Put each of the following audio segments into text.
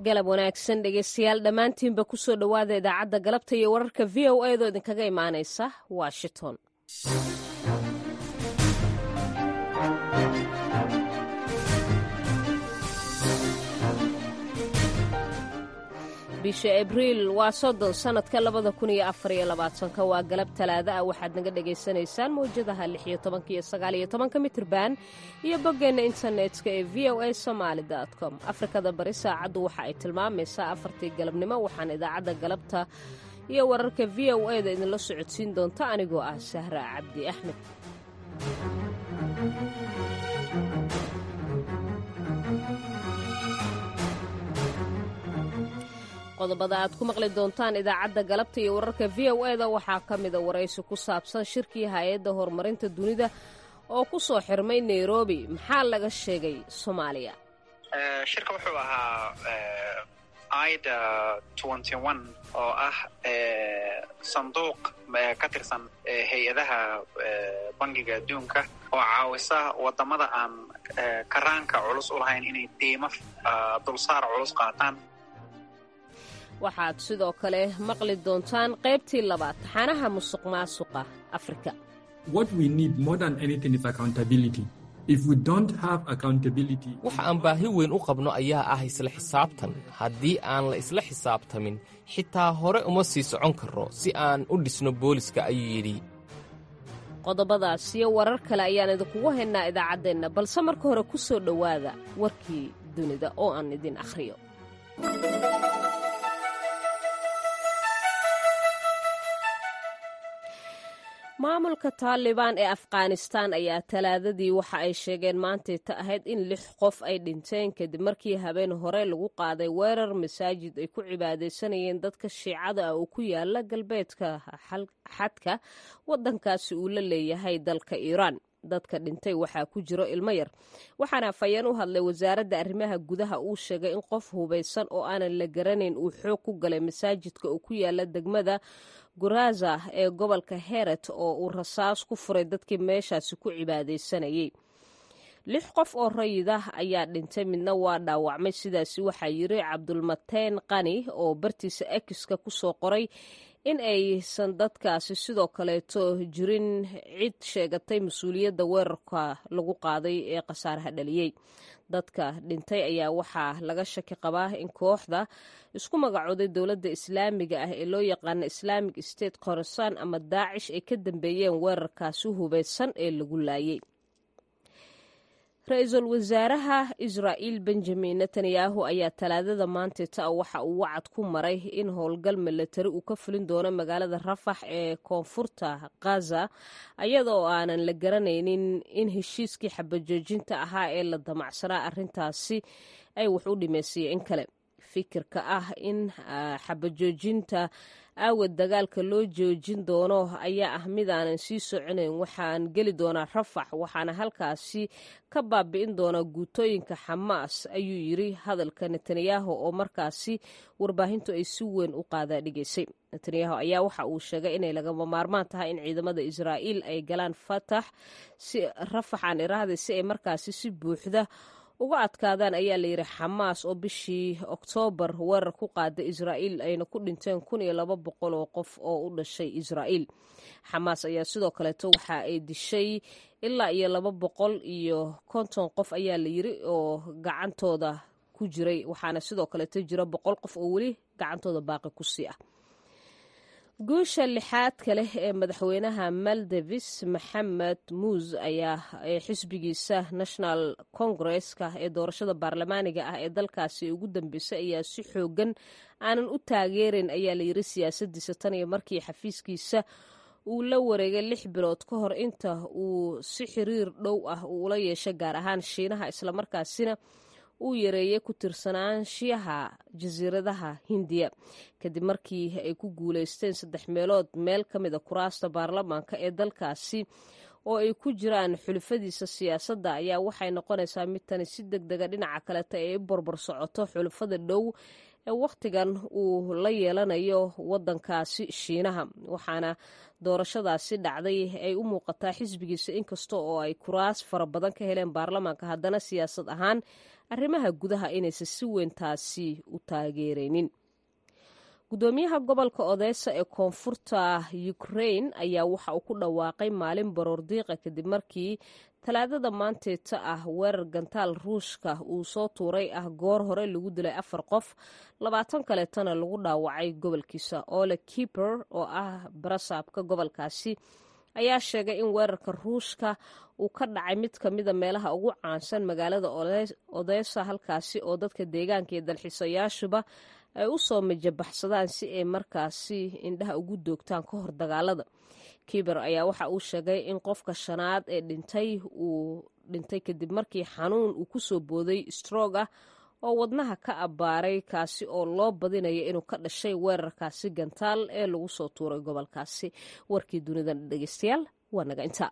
galab wanaagsan dhegeystayaal dhammaantiinba ku soo dhowaada idaacadda galabta iyo wararka v o a doo idinkaga imaanaysa washington. bisha abriil waa 30 sanadka 2024 waa galab talaada ah. waxaad naga dhagaysanaysaan mawjadaha 16 iyo 19 mitirban iyo boggeenna internetka ee voasomali.com. afrikada bari saacaddu waxa ay tilmaamaysaa 4tii galabnimo. waxaan idaacadda galabta iyo wararka v o a da idinla socodsiin doonta anigoo ah Sahra Cabdi Axmed. qodobada aad ku maqli doontaan idaacadda galabta iyo wararka v o a da waxaa ka mida waraysi ku saabsan shirkii hay-adda horumarinta dunida oo ku soo xirmay Nairobi. maxaa laga sheegay Soomaaliya? shirka wuxuu ahaa AIDA 21 oo ah sanduuq ka tirsan hay-adaha bangiga adduunka oo caawisa wadamada aan karaanka culus u lahayn inay deymo dulsaar culus qaataan. waxaad sidoo kale maqli doontaan qaybtii labaad taxanaha musuqmaasuqa Afrika. What we need more than anything is accountability. If we don't have accountability, waxa aan baahi weyn u qabno ayaa ah isla xisaabtan. haddii aan la isla xisaabtamin xitaa hore uma sii socon karro si aan u dhisno booliska, ayuu yidhi. qodobadaas iyo warar kale ayaan idinkugu haynaa idaacaddeenna, balse marka hore ku soo dhowaada warkii dunida oo aan idin akhriyo. maamulka Taliban ee Afghanistan ayaa talaadadii waxa ay sheegeen maantay ahayd in 6 qof ay dhinteen kadib markii habeen hore lagu qaaday weerar masaajid ay ku cibaadaysanayeen dadka Shiicada ah oo ku yaala galbeedka xadka wadankaasi uu la leeyahay dalka Iiraan. dadka dhintay waxaa ku jiro ilmo yar, waxaana afhayeen u hadlay wasaaradda arrimaha gudaha uu sheegay in qof hubaysan oo aanan la garanayn uu xoog ku galay masaajidka oo ku yaala degmada Guraza ee gobolka Herat oo uu rasaas ku furay dadkii meeshaasi ku cibaadaysanayay. 6 qof oo rayid ah ayaa dhintay, midna waa dhaawacmay. sidaasi waxaa yiri Cabdulmateen Qani oo bartiisa X-ka ku soo qoray in aysan dadkaasi sidoo kaleeto jirin cid sheegatay mas-uuliyadda weerarka lagu qaaday ee khasaaraha dhaliyey. dadka dhintay ayaa waxaa laga shaki qabaa in kooxda isku magacooday dowladda islaamiga ah ee loo yaqaano Islamic State Khorasan ama Daacish ay ka dambeeyeen weerarkaasi hubaysan ee lagu laayay. ra-iisul wasaaraha Israa'iil Benjamin Netanyahu ayaa talaadada maanta waxa uu wacad ku maray in howlgal milatari uu ka fulin doono magaalada Rafax ee koonfurta Gaza, iyadoo aanan la garanaynin in heshiiskii xabajoojinta ahaa ee la damacsanaa arrintaasi ay wax u dhimaysay in kale. fikirka ah in xabajoojinta aawad dagaalka loo joojin doono ayaa ah midaanan sii soconayn. waxaan geli doonaa Rafax, waxaana halkaasi ka baabi'in doonaa guutooyinka Xamaas, ayuu yiri hadalka Netanyahu oo markaasi warbaahintu ay si weyn u qaadaadhigaysay. Netanyahu ayaa waxa uu sheegay inay lagama maarmaan tahay in ciidamada Israa'iil ay galaan Rafax aan iraahday si ay markaasi si buuxda uga adkaadaan, ayaa la yidhi Xamaas oo bishii Oktoobar weerar ku qaaday Israa'iil ayna ku dhinteen 1200 oo qof oo u dhashay Israa'iil. Xamaas ayaa sidoo kaleeto waxa ay dishay ilaa iyo 250 qof ayaa la yidhi oo gacantooda ku jiray, waxaana sidoo kaleeto jira 100 qof oo weli gacantooda baaqi ku sii ah. guusha lixaadka leh ee madaxweynaha Maldives Maxamed Muuz ayaa xisbigiisa National Congress-ka ee doorashada baarlamaaniga ah ee dalkaasi ugu dambeysay ayaa si xoogan aanan u taageerin, ayaa la yiri siyaasadiisa tan iyo markii xafiiskiisa uu la wareegay 6 bilood ka hor inta uu si xiriir dhow ah ula yeeshay gaar ahaan Shiinaha, islamarkaasina uu yareeyay ku tirsanaanshiyaha jasiiradaha Hindiya kadib markii ay ku guuleysteen 3 meelood meel ka mid ah kuraasta baarlamaanka ee dalkaasi. oo ay ku jiraan xulufadiisa siyaasadda ayaa waxay noqonaysaa mid tani si deg dega dhinaca kaleta ay u barbar socoto xulufada dhow ee wakhtigan uu la yeelanayo waddankaasi shiinaha waxaana doorashadaasi dhacday ay u muuqataa xisbigiisa inkasta oo ay kuraas fara badan ka heleen baarlamaanka haddana siyaasad ahaan arrimaha gudaha inaysan si weyn taasi u taageeraynin gudoomiyaha gobolka odesa ee koonfurta ukraine ayaa waxa uu ku dhawaaqay maalin baroordiiqa kadib markii talaadada maanteeta ah weerar gantaal ruushka uu soo tuuray ah goor hore lagu dilay 4 qof 20 kaleetana lagu dhaawacay gobolkiisa ole kiper oo ah barasaabka gobolkaasi ayaa sheegay in weerarka ruushka uu ka dhacay mid ka mida meelaha ugu caansan magaalada odesa halkaasi oo dadka deegaanka iyo dalxiisayaashuba ay u soo majabaxsadaan si ay markaasi indhaha ugu doogtaan ka hor dagaalada kiber ayaa waxa uu sheegay in qofka shanaad ee uu dhintay kadib markii xanuun uu ku soo booday stroog ah oo wadnaha ka abbaaray kaasi oo loo badinayo inuu ka dhashay weerarkaasi gantaal ee lagu soo tuuray gobolkaasi warkii dunidan dhegeystayaal waa naga intaa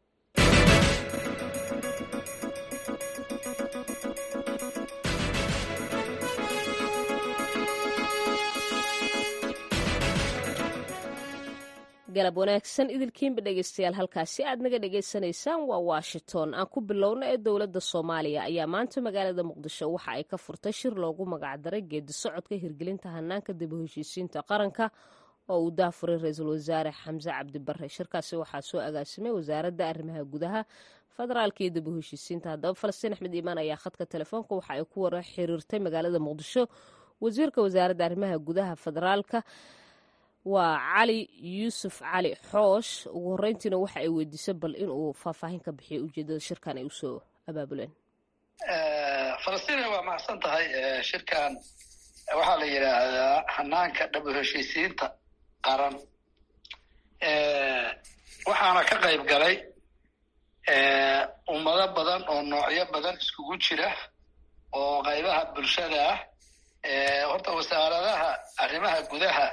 galab wanaagsan idilkiinba dhegeystayaal halkaasi aad naga dhegaysanaysaan waa washington aan ku bilowna ee dowladda soomaaliya ayaa maanta magaalada muqdisho waxa ay ka furtay shir loogu magacdaray geedi socodka hirgelinta hanaanka dib u heshiisiinta qaranka oo uu daafuray ra-iisul wasaare xamse cabdi bare shirkaasi waxaa soo agaasimay wasaaradda arrimaha gudaha federaalka iyo dib u heshiisiinta haddaba falastiin axmed iimaan ayaa khadka telefoonka waxa ay ku wara xiriirtay magaalada muqdisho wasiirka wasaaradda arrimaha gudaha federaalka waa cali yuusuf cali xoosh ugu horreyntiina waxa ay weydiisay bal inuu faahfaahin ka bixiyo ujeedada shirkan ay usoo abaabuleen falastiin waa mahadsan tahay shirkan waxaa la yidhaahdaa hanaanka dhab u heshiisiinta qaran waxaana ka qayb galay ummado badan oo noocyo badan iskugu jira oo qaybaha bulshada ah horta wasaaradaha arrimaha gudaha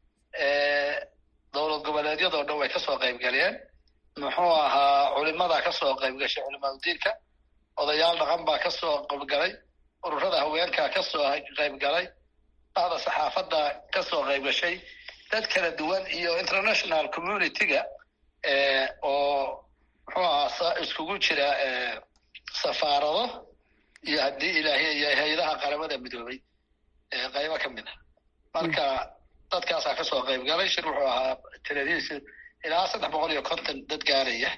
dowlad goboleedyadoo dhan way ka soo qayb galeen muxuu ahaa culimada ka soo qayb gashay culimaadudiinka odayaal dhaqan baa ka soo qaybgalay ururada haweenkaa ka soo qayb galay bahda saxaafadda ka soo qayb gashay dad kala duwan iyo international community-ga oo muxuu ahaa iskugu jira safaarado iyo haddii ilaahay iyo hay-adaha qaramada midoobay qaybo ka mid a marka dadkaasaa ka soo qayb galay shir wuxuu ahaa tiradiisa ilaa 350 dad gaaraya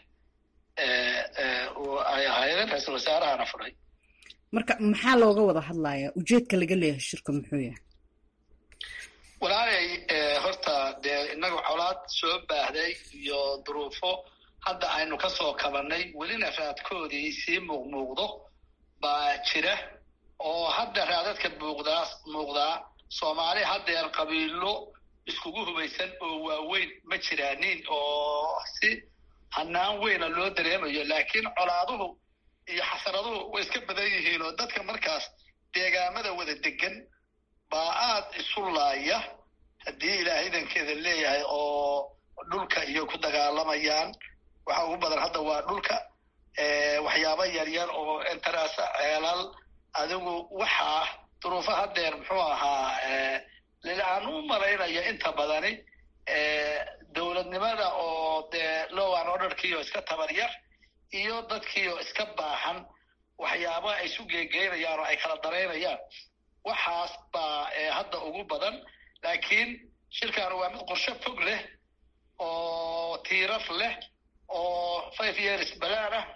ay ahaayeen ra-iisul wasaarahana furay marka maxaa looga wada hadlayaa ujeedka laga leeyahay shirka muxuu yahay walaalay horta dee inagu colaad soo baahday iyo duruufo hadda aynu ka soo kabanay welina raadkoodii sii muuqdo baa jira oo hadda raadadka muuqdaa soomaali haddeer qabiilo iskugu hubaysan oo waaweyn ma jiraanin oo si hanaan weyna loo dareemayo laakiin colaaduhu iyo xasaraduhu way iska badan yihiin oo dadka markaas deegaamada wada degan baa aad isu laaya haddii ilaahay idankeeda leeyahay oo dhulka iyo ku dagaalamayaan waxa ugu badan hadda waa dhulka waxyaabo yaryar oo intaraasa ceelal adigu waxaa duruufo haddeer muxuu ahaa aan u malaynaya inta badani dowladnimada oo dee lowan orderkiioo iska tabaryar iyo dadkiioo iska baahan waxyaaba ay isu geegeynayaan oo ay kala daraynayaan waxaas baa hadda ugu badan laakiin shirkan waa mid qorshe fog leh oo tiirar leh oo 5 years balaan ah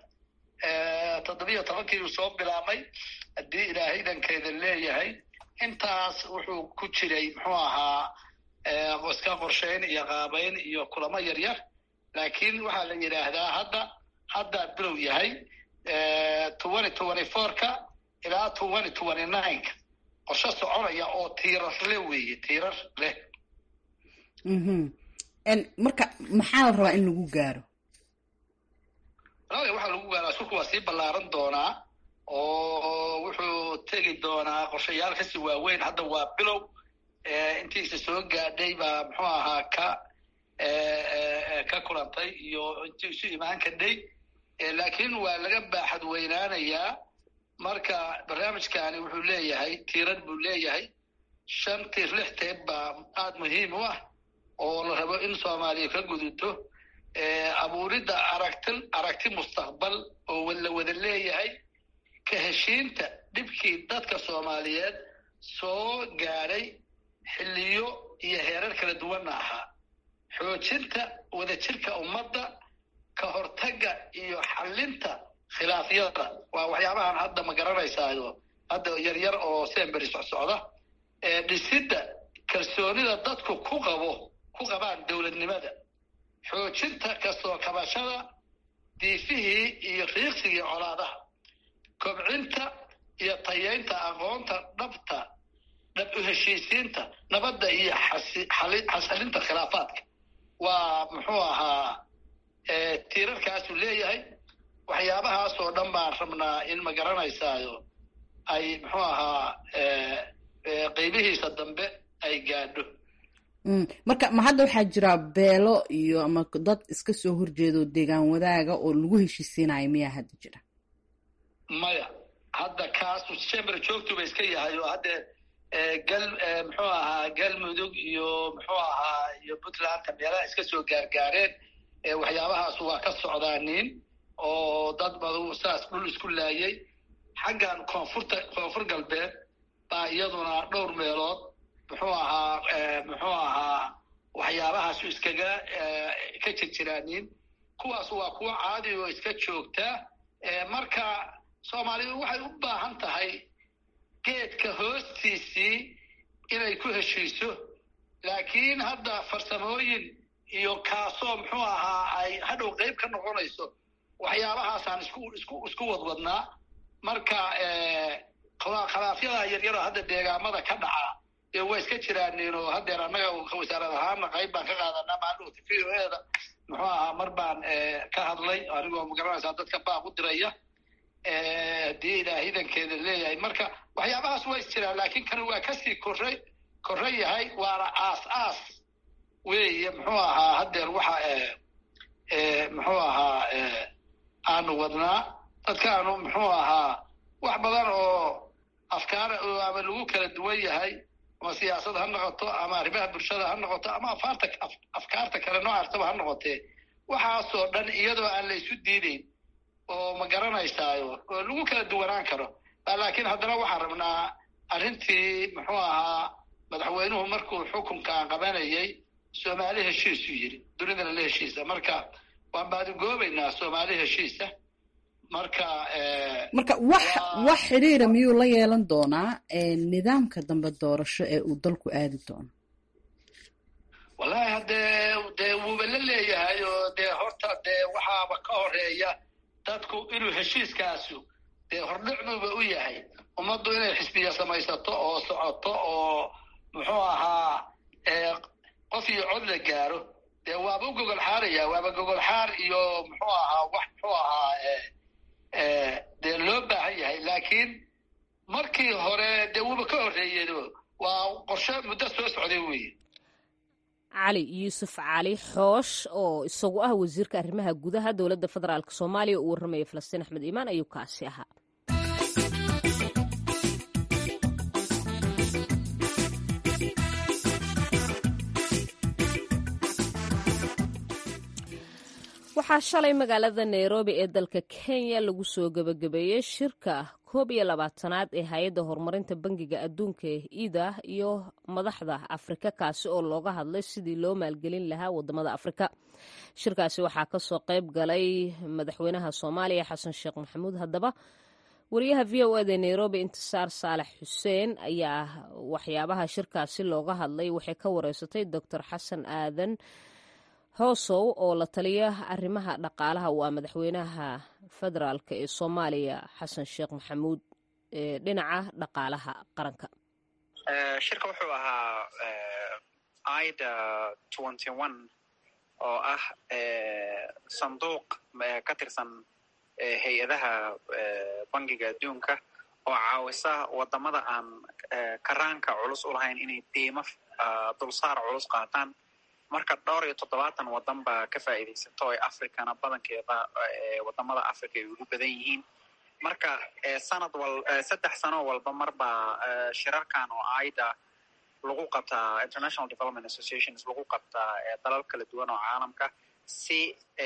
17 uu soo bilaabmay haddii ilaahay idankeeda leeyahay intaas wuxuu ku jiray muxuu ahaa iska qorshayn iyo qaabayn iyo kulamo yaryar laakiin waxaa la yidhaahdaa hadda bilow yahay 2024ka ilaa 2029ka qorshe soconaya oo tiirar leh weeye tiirar leh marka maxaa la rabaa in lagu gaaro waxaa lagu gaaraa shirku waa sii ballaaran doonaa oo wuxuu tegi doonaa qorshayaal kasii waaweyn hadda waa bilow intiisa soo gaadhay baa muxuu ahaa ka kulantay iyo intii isu imaan kadhay laakiin waa laga baaxad weynaanayaa marka barnaamijkaani wuxuu leeyahay tiirad buu leeyahay 5 tiir 6 teeb baa aad muhiim u ah oo la rabo in Soomaaliya ka gudubto abuuridda aragti mustaqbal oo la wada leeyahay ka heshiinta dhibkii dadka Soomaaliyeed soo gaaray xilliyo iyo heerar kala duwan ahaa xoojinta wadajirka ummadda ka hortagga iyo xallinta khilaafyada waa waxyaabahan hadda ma garanaysaayo hadda yaryar oo semberi socda dhisidda kalsoonida dadku ku qabaan dowladnimada xoojinta kasoo kabashada diifihii iyo riiqsigii colaadaha kobcinta iyo tayeynta aqoonta dhab u heshiisiinta nabadda iyo xasalinta khilaafaadka waa muxuu ahaa tiirarkaasuu leeyahay waxyaabahaas oo dhan baan rabnaa in ma garanaysaayo ay muxuu ahaa qaybihiisa dambe ay gaadho marka ma hadda waxaa jira beelo iyo ama dad iska soo horjeedo deegaan wadaaga oo lagu heshiisiinayo miyaa hadda jira maya hadda kaasu chamber joogtuba iska yahay oo hadde muxuu ahaa galmudug iyo muxuu ahaa iyo puntlandka meelaha iska soo gaargaareen waxyaabahaas waa ka socdaaniin oo dad badan saas dhul isku laayay xaggan koonfur galbeed baa iyaduna dhowr meelood muxuu ahaa waxyaabahaasu iskaga ka jirjiraaniin kuwaas waa kuwa caadi oo iska joogta marka Soomaalidu waxay u baahan tahay geedka hoostiisii inay ku heshiiso laakiin hadda farsamooyin iyo kaasoo muxuu ahaa ay hadhow qayb ka noqonayso waxyaabahaasaan isku wadwadnaa marka khilaafyada yaryaroo hadda deegaamada ka dhaca waa iska jiraaniin oo haddeer annaga wasaarad ahaana qayb baan ka qaadanaa maadhowta VOA-da muxuu ahaa mar baan ka hadlay anigoo magaranaysaa dadka baaq u diraya haddii ilaahay idankeeda leeyahay marka waxyaabahaas waa is jiraan laakiin kan waa kasii korre yahay waana aas weeye muxuu ahaa haddeer waxa muxuu ahaa aanu wadnaa dadkaanu muxuu ahaa wax badan oo afkaar ama lagu kala duwan yahay ama siyaasad ha noqoto ama arrimaha bulshada ha noqoto ama afkaarta kale noocaasaba ha noqotee waxaasoo dhan iyadoo aan la isu diidayn oo ma garanaysaayo oo lagu kala duwanaan karo laakiin haddana waxaan rabnaa arrintii muxuu ahaa madaxweynuhu markuu xukunkan qabanayay Soomaali heshiisu yiri dunidana la heshiisa marka waan baadgoobaynaa Soomaali heshiisa marka wax xiriira miyuu la yeelan doonaa nidaamka dambe doorasho ee uu dalku aadi doono wallahi haddee wuuba la leeyahay oo dee horta dee waxaaba ka horeeya dadku inuu heshiiskaasu dee hordhicduuba u yahay ummaddu inay xisbiya samaysato oo socoto oo muxuu ahaa qof iyo cod la gaaro dee waaba u gogol xaaraya waaba gogol xaar iyo muxuu ahaa wax muxuu ahaa dee loo baahan yahay laakiin markii hore dee wuuba ka horreeyedo waa qorshe muddo soo socday weeye cali yuusuf cali xoosh oo isagu ah wasiirka arrimaha gudaha dowladda federaalk Soomaaliya uu warramaya Falastiin Axmed Iimaan ayuu kaasi ahaa waxaa shalay magaalada Nairobi ee dalka Kenya lagu soo gabagabeeyay shirka 12aad ee hay'adda horumarinta bangiga adduunka IDA iyo madaxda Afrika kaasi oo looga hadlay sidii loo maalgelin lahaa wadamada Afrika. Shirkaasi waxaa ka soo qayb galay madaxweynaha Soomaaliya Xasan Sheekh Maxamuud. Haddaba wariyaha VOA-da Nairobi Intisaar Saalax Xuseen ayaa waxyaabaha shirkaasi looga hadlay waxay ka wareysatay Dr. Xasan Aadan Hoosow oo la taliya arrimaha dhaqaalaha waa madaxweynaha federaalka ee Soomaaliya Xasan Sheekh Maxamuud ee dhinaca dhaqaalaha qaranka. Shirka wuxuu ahaa IDA 21 oo ah sanduuq ka tirsan hay-adaha bangiga adduunka oo caawisa wadamada aan karaanka culus u lahayn inay deymo dulsaar culus qaataan marka 270 wadan baa ka faa'iidaysato ee africana badankeeda wadamada africa ay ugu badan yihiin. marka saddex sano walba marba shirarkan oo AIDA lagu qabtaa International Development Associations lagu qabtaa dalal kala duwan oo caalamka si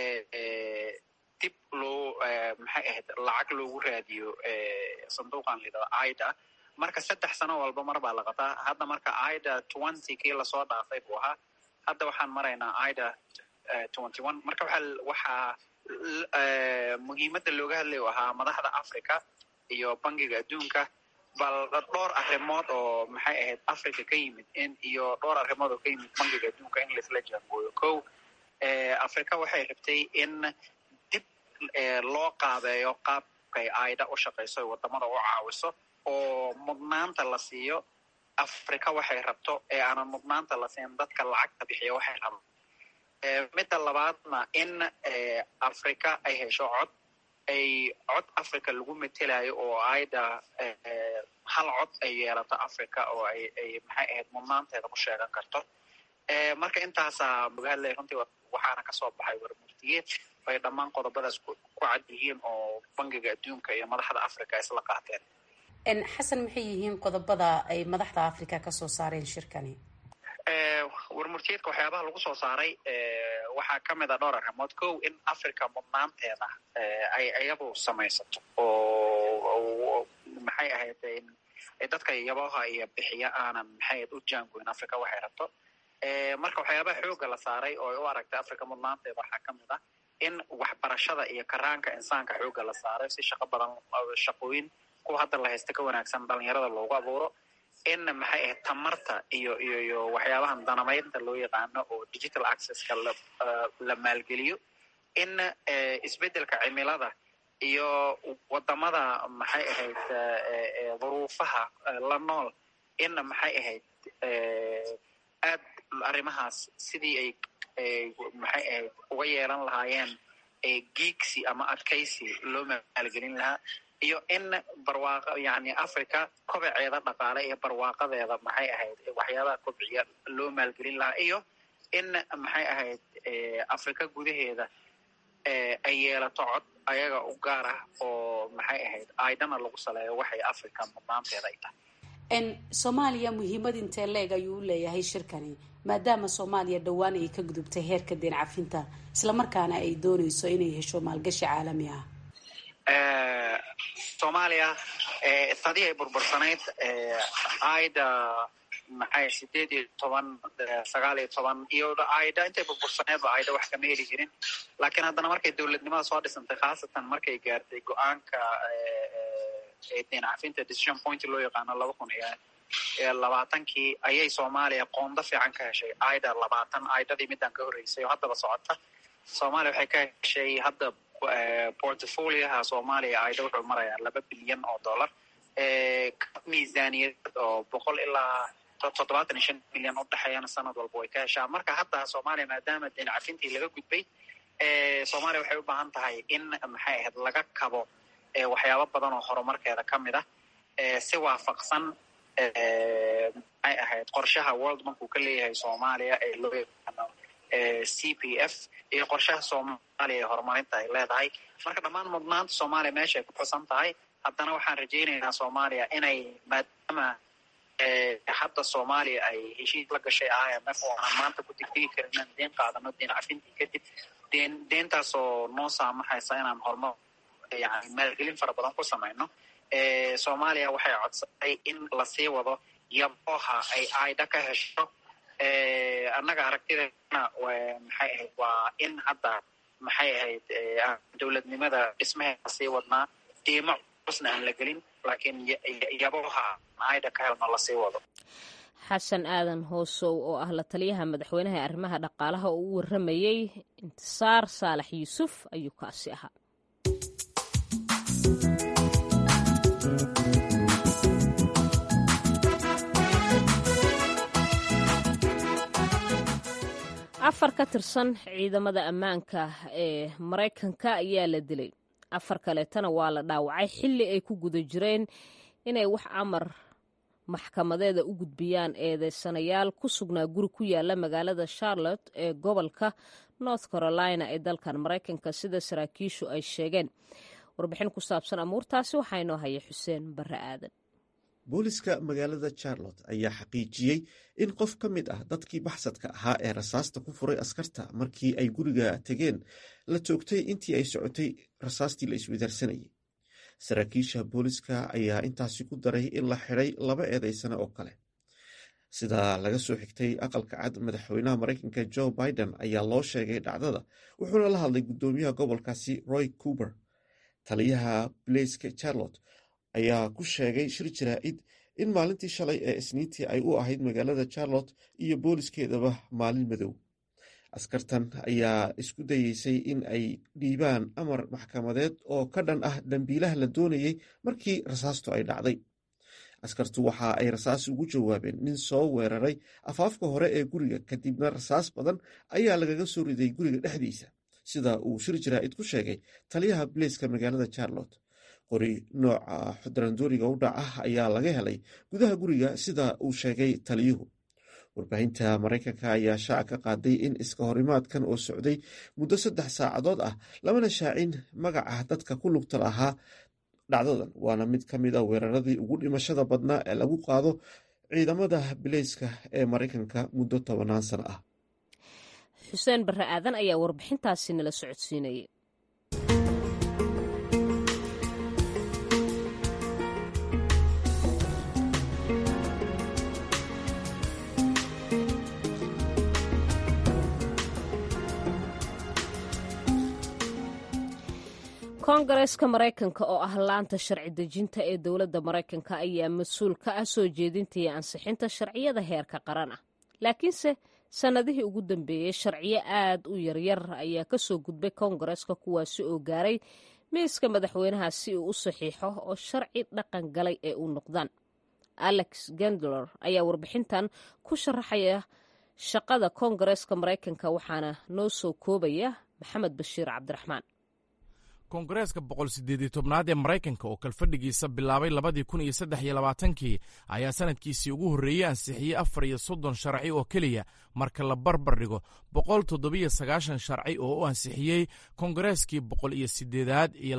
dib loo maxay ahayd lacag loogu raadiyo sanduuqan lidada AIDA. marka 3 sano walba marba la qabtaa. hadda marka AIDA 20 kii lasoo dhaafay buu ahaa. hadda waxaan maraynaa AIDA 21. marka waxaa muhiimadda looga hadlayo ahaa madaxda Africa iyo bangiga adduunka bal dhowr arrimood oo maxay ahayd Africa ka yimid iyo dhowr arrimood oo ka yimid bangiga adduunka in la jaangooyo. kow Africa waxay rabtay in dib loo qaabeeyo qaabkay AIDA u shaqayso wadamada u caawiso oo mudnaanta la siiyo Africa waxay rabto ee aanan mudnaanta la siin dadka lacagta bixiya waxay rabaan. midda labaadna in Africa ay hesho cod Africa lagu metelayo oo AIDA hal cod ay yeelato Africa oo ay maxay ahayd mudnaanteeda ku sheegan karto. marka intaasaa magaalada runtii waxaana kasoo baxay warmurtiyeed ay dhammaan qodobadaas ku cad yihiin oo bangiga adduunka iyo madaxda Africa isla qaateen. xasan maxay yihiin qodobada ay madaxda Africa ka soo saareen shirkani? warmurtiyeedka waxyaabaha lagu soo saaray waxaa ka mid a dhowr arrimood. kow in Africa mudnaanteeda ay iyadu samaysato oo maxay ahayd dadka yabaha iyo bixiya aanan maxay u jaangoyn Africa waxay rabto. marka waxyaabaha xooga la saaray oo u aragtay Africa mudnaanteeda waxaa ka mid ah in waxbarashada iyo karaanka insaanka xooga la saaray si shaqooyin kuwa hadda la haysta ka wanaagsan dhalinyarada loogu abuuro. in maxay ahayd tamarta iyo waxyaabahan danamaynta loo yaqaano oo digital accesska la maalgeliyo. in isbedelka cimilada iyo wadamada maxay ahayd duruufaha la nool in maxay ahayd aad arrimahaas sidii ay maxay ahayd uga yeelan lahaayeen geegsi ama adkaysi loo maalgelin lahaa. iyo in barwaaqo yani Africa kobaceeda dhaqaale iyo barwaaqadeeda maxay ahayd waxyaabaha kobciya loo maalgelin lahaa. iyo in maxay ahayd Africa gudaheeda ay yeelato cod ayaga u gaar ah oo maxay ahayd AIDAna lagu saleeyo waxay Africa mudnaanteeda ay tahay. Soomaaliya muhiimad intee leeg ayuu u leeyahay shirkani maadaama Soomaaliya dhawaan ay ka gudubtay heerka deyn cafinta isla markaana ay doonayso inay hesho maalgashi caalami ah? Soomaaliya sadii ay burbursanayd AIDA maxay 19 iyo AIDA intay burbursaneed AIDA wax kama heli jirin. laakiin haddana markay dowladnimada soo dhisantay khaasatan markay gaartay go-aanka deyn cafinta decision point loo yaqaano 2020 ayay Soomaaliya qoonda fiican ka heshay AIDA 20 AIDadii midaan ka horeysay oo haddaba socota. Soomaaliya waxay ka heshay hadda portfolioha Soomaaliya AIDA wuxuu marayaa $2 bilyan miisaaniyad oo 100 ilaa 75 milyan u dhaxeeyana sanad walba way ka heshaa. marka hadda Soomaaliya maadaama deyn cafintii laga gudbay Soomaaliya waxay u baahan tahay in maxay ahayd laga kabo waxyaabo badan oo horumarkeeda ka mid ah si waafaqsan maxay ahayd qorshaha World Bank uu ka leeyahay Soomaaliya ee loo yaqaano CPF iyo qorshaha Soomaaliya ee horumarinta ay leedahay. marka dhammaan mudnaanta Soomaaliya meesha ay ku xusan tahay. haddana waxaan rajaynaynaa Soomaaliya inay maadaama hadda Soomaaliya ay heshiis la gashay IMF oo aan maanta ku degdegi karin inaan deyn qaadano deyn cafintii kadib deyntaasoo noo saamaxaysa inaan horumar yani maalgelin fara badan ku samayno. Soomaaliya waxay codsatay in lasii wado yaboha ay AIDA ka hesho. annaga aragtideena maxay ahayd waa in hadda maxay ahayd dowladnimada dhismaheeda sii wadnaa qiimo cusna aan la gelin laakiin yaboha AIDA ka helno lasii wado. xasan aadan hoosow oo ah la taliyaha madaxweynaha ee arrimaha dhaqaalaha oo u waramayay Intisaar Saalax Yuusuf ayuu kaasi ahaa. afar ka tirsan ciidamada ammaanka ee Mareykanka ayaa la dilay. 4 kaleetana waa la dhaawacay xilli ay ku guda jireen inay wax amar maxkamadeeda u gudbiyaan eedeysanayaal ku sugnaa guri ku yaala magaalada charlotte ee gobolka north carolina ee dalkan maraykanka sida saraakiishu ay sheegeen. warbixin ku saabsan amuurtaasi waxaa inoo haya xuseen barre aadan. booliska magaalada charlotte ayaa xaqiijiyey in qof ka mid ah dadkii baxsadka ahaa ee rasaasta ku furay askarta markii ay guriga tegeen la toogtay intii ay socotay rasaastii la iswadaarsanayay. saraakiisha booliska ayaa intaasi ku daray in la xidhay 2 eedeysane oo kale. sida laga soo xigtay aqalka cad, madaxweynaha maraykanka joe biden ayaa loo sheegay dhacdada, wuxuuna la hadlay guddoomiyaha gobolkaasi roy cooper. taliyaha blaiska charlotte ayaa ku sheegay shir jaraa'id in maalintii shalay ee isniintii ay u ahayd magaalada charlotte iyo booliskeedaba maalin madow. askartan ayaa isku dayeysay in ay dhiibaan amar maxkamadeed oo ka dhan ah dambiilaha la doonayey markii rasaastu ay dhacday. askartu waxa ay rasaas ugu jawaabeen nin soo weeraray afaafka hore ee guriga, kadibna rasaas badan ayaa lagaga soo riday guriga dhexdiisa, sida uu shir jaraa'id ku sheegay taliyaha blaiska magaalada charlotte. qori nooca xudarandooriga u dhac ah ayaa laga helay gudaha guriga, sida uu sheegay taliyuhu. warbaahinta maraykanka ayaa shaaca ka qaaday in iska horimaadkan oo socday muddo 3 saacadood ah lamana shaacin magaca dadka ku lugta lahaa dhacdadan, waana mid ka mid a weeraradii ugu dhimashada badnaa ee lagu qaado ciidamada bileyska ee maraykanka muddo 10 sano ah. xuseen barre aadan ayaa warbixintaasi nala socodsiinayay. koongareeska maraykanka oo ah laanta sharci dejinta ee dowladda maraykanka ayaa mas-uul ka ah soo jeedinta iyo ansixinta sharciyada heerka qaran ah. laakiinse sannadihii ugu dambeeyey sharciyo aad u yaryar ayaa ka soo gudbay koongareeska, kuwaasi oo gaaray miiska madaxweynaha si uu u saxiixo oo sharci dhaqan galay ee u noqdaan. alex gendler ayaa warbixintan ku sharaxaya shaqada koongareeska maraykanka, waxaana noo soo koobaya maxamed bashiir cabdiraxmaan. koongareeska 118aad ee maraykanka oo kalfadhigiisa bilaabay 2023 ayaa sanadkiisii ugu horreeyey ansixiyey 34 sharci oo keliya marka la barbar dhigo 197 sharci oo u ansixiyey koongareeskii 108aad iyo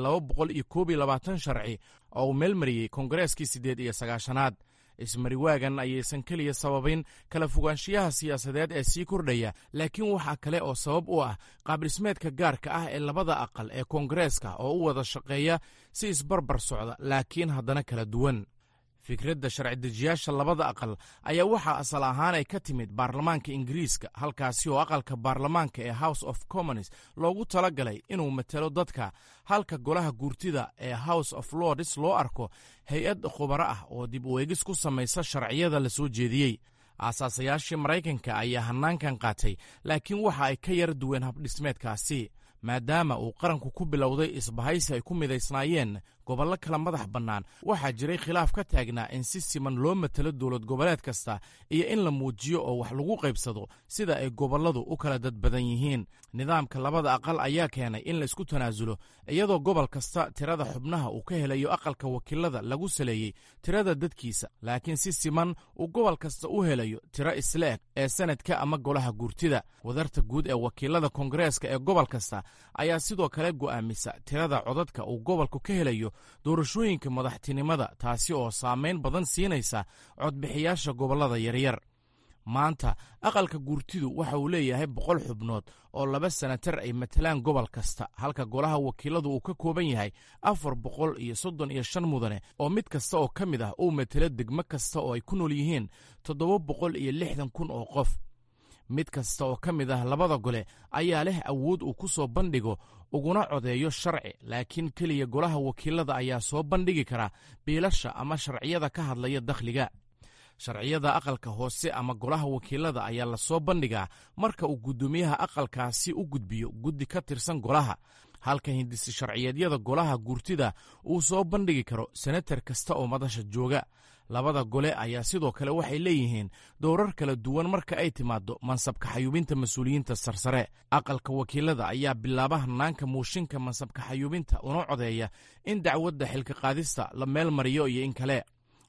221 sharci oo uu meelmariyey koongareeskii 89aad. ismariwaagan ayaysan keliya sababin kala fogaanshiyaha siyaasadeed ee sii kordhaya, laakiin waxaa kale oo sabab u ah qaabdhismeedka gaarka ah ee labada aqal ee koongareeska oo u wada shaqeeya si isbarbar socda laakiin haddana kala duwan. fikradda sharci-dejiyaasha labada aqal ayaa waxaa asal ahaan ay ka timid baarlamaanka ingiriiska, halkaasi oo aqalka baarlamaanka ee house of commons loogu tala galay inuu matalo dadka, halka golaha guurtida ee house of lords loo arko hay-ad khubaro ah oo dib u eegis ku samaysa sharciyada la soo jeediyey. aasaasayaashii maraykanka ayaa hannaankan qaatay, laakiin waxa ay ka yar duween habdhismeedkaasi. maadaama uu qaranku ku bilowday isbahaysi ay ku midaysnaayeen gobollo kala madax bannaan, waxaa jiray khilaaf ka taagnaa in si siman loo matalo dowlad goboleed kasta iyo in la muujiyo oo wax lagu qaybsado sida ay gobolladu u kala dad badan yihiin. nidaamka labada aqal ayaa keenay in la isku tanaasulo, iyadoo gobol kasta tirada xubnaha uu ka helayo aqalka wakiilada lagu saleeyey tirada dadkiisa, laakiin si siman uu gobol kasta u helayo tiro isla eg ee sanadka ama golaha guurtida. wadarta guud ee wakiilada koongareeska ee gobol kasta ayaa sidoo kale go'aamisa tirada codadka uu gobolku ka helayo doorashooyinka madaxtinimada, taasi oo saamayn badan siinaysa codbixiyaasha gobollada yaryar. maanta aqalka guurtidu waxa uu leeyahay 100 xubnood oo 2 senatar ay matalaan gobol kasta, halka golaha wakiiladu uu ka kooban yahay 435 mudane oo mid kasta oo ka mid ah uu matalo degmo kasta oo ay ku nool yihiin 760,000 oo qof. mid kasta oo ka mid ah labada gole ayaa leh awood uu ku soo bandhigo uguna codeeyo sharci, laakiin keliya golaha wakiilada ayaa soo bandhigi kara biilasha ama sharciyada ka hadlaya dakhliga. sharciyada aqalka hoose ama golaha wakiilada ayaa la soo bandhigaa marka uu guddoomiyaha aqalkaasi u gudbiyo guddi ka tirsan golaha, halka hindisi sharciyeedyada golaha guurtida uu soo bandhigi karo senatar kasta oo madasha jooga. labada gole ayaa sidoo kale waxay leeyihiin dowrar kala duwan marka ay timaado mansabka xayuubinta mas-uuliyiinta sarsare. aqalka wakiilada ayaa bilaaba hannaanka muushinka mansabka xayuubinta una codeeya in dacwadda xilka qaadista la meel mariyo iyo in kale.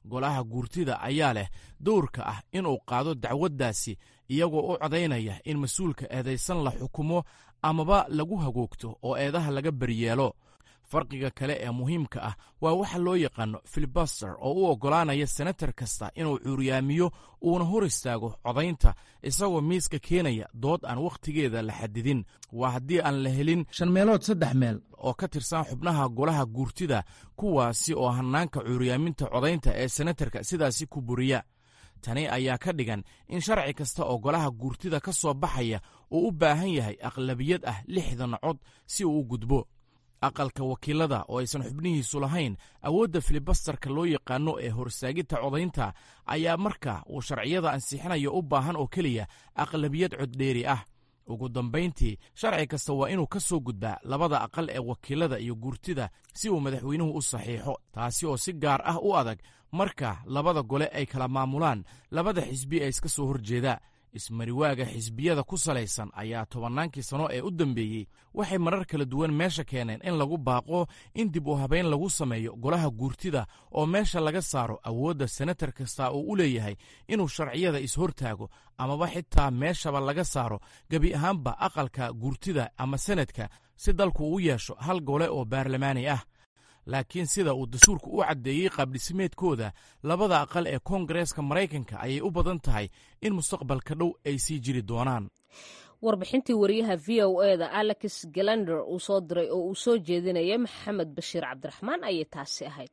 golaha guurtida ayaa leh dowrka ah inuu qaado dacwaddaasi iyagoo u codaynaya in mas-uulka eedaysan la xukumo amaba lagu hagoogto oo eedaha laga baryeelo. farqiga kale ee muhiimka ah waa waxa loo yaqaano filibaster oo u oggolaanaya senatar kasta inuu cuuryaamiyo uuna hor istaago codaynta isagoo miiska keenaya dood aan wakhtigeeda la xadidin. waa haddii aan la helin 3 meel oo ka tirsan xubnaha golaha guurtida kuwaasi oo hannaanka cuuryaaminta codaynta ee senatarka sidaasi ku buriya. tani ayaa ka dhigan in sharci kasta oo golaha guurtida ka soo baxaya uu u baahan yahay aqlabiyad ah 60 cod si uu u gudbo. aqalka wakiilada oo aysan xubnihiisu lahayn awoodda filibastarka loo yaqaano ee horsaagidta codaynta ayaa marka uu sharciyada ansixinayo u baahan oo keliya aqlabiyad coddheeri ah. ugu dambayntii sharci kasta waa inuu ka soo gudbaa labada aqal ee wakiilada iyo guurtida si uu madaxweynuhu u saxiixo, taasi oo si gaar ah u adag marka labada gole ay kala maamulaan labada xisbi ee iska soo horjeeda. ismariwaaga xisbiyada ku salaysan ayaa 10 sano ee u dambeeyey waxay marar kala duwan meesha keeneen in lagu baaqo in dib u habayn lagu sameeyo golaha guurtida oo meesha laga saaro awoodda senatar kasta oo u leeyahay inuu sharciyada ishortaago amaba xitaa meeshaba laga saaro gebi ahaanba aqalka guurtida ama senadka si dalku u yeesho hal gole oo baarlamaani ah. laakiin sida uu dastuurku u caddeeyey qaabdhismeedkooda labada aqal ee koongareeska maraykanka ayay u badan tahay in mustaqbalka dhow ay sii jiri doonaan. warbixintii wariyaha v o eda alex galander uu soo diray oo uu soo jeedinaya maxamed bashiir cabdiraxmaan ayay taasi ahayd.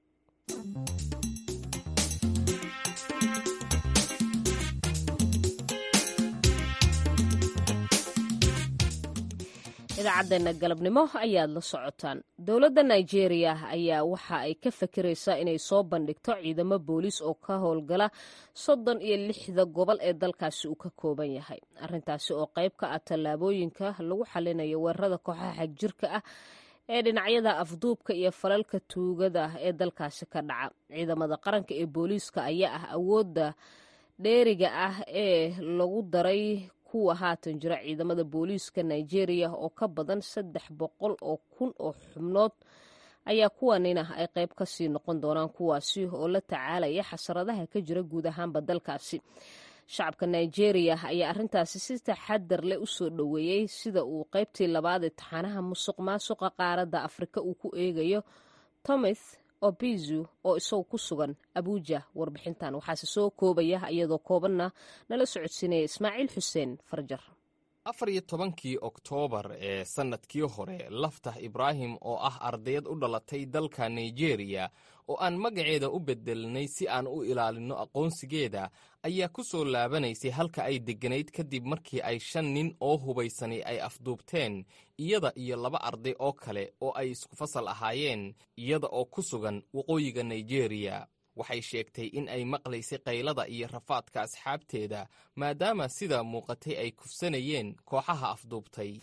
idaacaddeena galabnimo ayaad la socotaan. dowladda nigeria ayaa waxa ay ka fikiraysaa inay soo bandhigto ciidamo booliis oo ka howlgala 36 gobol ee dalkaasi uu ka kooban yahay. arrintaasi oo qayb ka ah tallaabooyinka lagu xalinayo weerarada kooxaha xagjirka ah ee dhinacyada afduubka iyo falalka tuugada ee dalkaasi ka dhaca. ciidamada qaranka ee booliiska ayaa ah awoodda dheeriga ah ee lagu daray kuwa haatan jira ciidamada booliiska nigeria oo ka badan 300,000 oo xubnood ayaa kuwanina ay qayb ka sii noqon doonaan kuwaasi oo la tacaalaya xasaradaha ka jira guud ahaanba dalkaasi. shacabka nigeria ayaa arrintaasi si taxadar leh u soo dhoweeyey sida uu qaybtii labaad ee taxanaha musuq maasuqa qaaradda afrika uu ku eegayo Thomas Obizu oo isagu ku sugan Abuja. warbixintan waxaase soo koobaya iyadoo koobanna nala socodsiinaya Ismaaciil Xuseen Farjar. 14 Oktoobar ee sannadkii hore Laftah Ibrahim oo ah ardayad u dhalatay dalka Nigeria oo aan magaceeda u bedelnay si aan u ilaalino aqoonsigeeda ayaa ku soo laabanaysay halka ay degganayd kadib markii ay 5 nin oo hubaysanay ay afduubteen iyada iyo 2 arday oo kale oo ay isku fasal ahaayeen iyada oo ku sugan waqooyiga Nigeria. waxay sheegtay in ay maqlaysay qaylada iyo rafaadka asxaabteeda maadaama sida muuqatay ay kufsanayeen kooxaha afduubtay.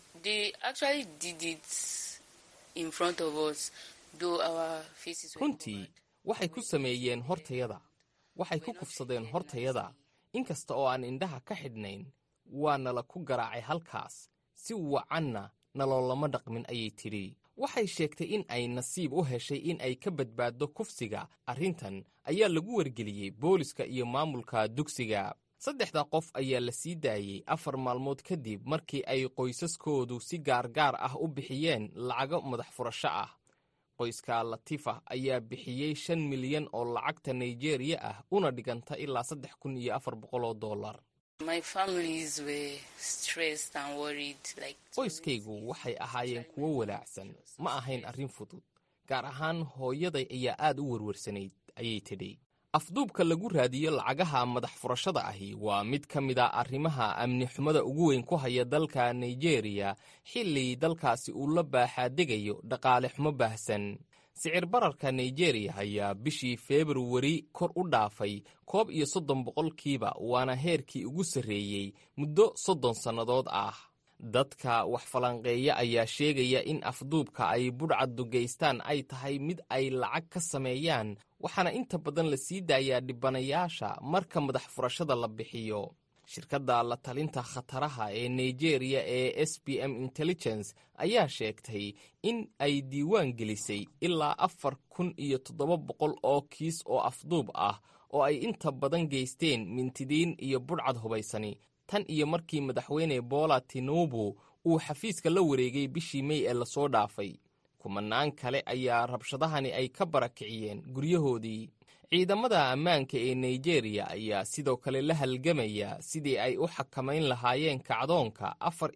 runtii waxay ku sameeyeen hortayada, waxay ku kufsadeen hortayada, inkasta oo aan indhaha ka xidhnayn waa nala ku garaacay halkaas, si wacanna naloolama dhaqmin ayay tidhi. waxay sheegtay in ay nasiib u heshay in ay ka badbaaddo kufsiga. arrintan ayaa lagu wargeliyey booliska iyo maamulka dugsiga. 3 qof ayaa la sii daayey 4 maalmood kadib markii ay qoysaskoodu si gaargaar ah u bixiyeen lacago madax furasho ah. qoyska Latifa ayaa bixiyey 5 milyan oo lacagta Nigeria ah una dhiganta ilaa $3,400. qoyskaygu waxay ahaayeen kuwo walaacsan, ma ahayn arrin fudud, gaar ahaan hooyaday ayaa aad u werwarsanayd ayay tidhi. afduubka lagu raadiyo lacagaha madax furashada ahi waa mid ka mid a arrimaha amni xumada ugu weyn ku haya dalka Nigeria xilli dalkaasi uu la baaxaadegayo dhaqaale xumo baahsan. sicir bararka Nigeria ayaa bishii February kor u dhaafay 31%, waana heerkii ugu sarreeyey muddo 30 sannadood ah. dadka wax falanqeeya ayaa sheegaya in afduubka ay budhcaddu geystaan ay tahay mid ay lacag ka sameeyaan, waxaana inta badan la sii daayaa dhibanayaasha marka madax furashada la bixiyo. shirkadda la talinta khataraha ee Nigeria ee SPM Intelligence ayaa sheegtay in ay diiwaan gelisay ilaa 4,700 oo kiis oo afduub ah oo ay inta badan geysteen mintidiin iyo budhcad hubaysani tan iyo markii madaxweyne Bola Tinubu uu xafiiska la wareegay bishii May ee lasoo dhaafay. kumanaan kale ayaa rabshadahani ay ka barakiciyeen guryahoodii. ciidamada ammaanka ee Nigeria ayaa sidoo kale la halgamaya sidii ay u xakamayn lahaayeen kacdoonka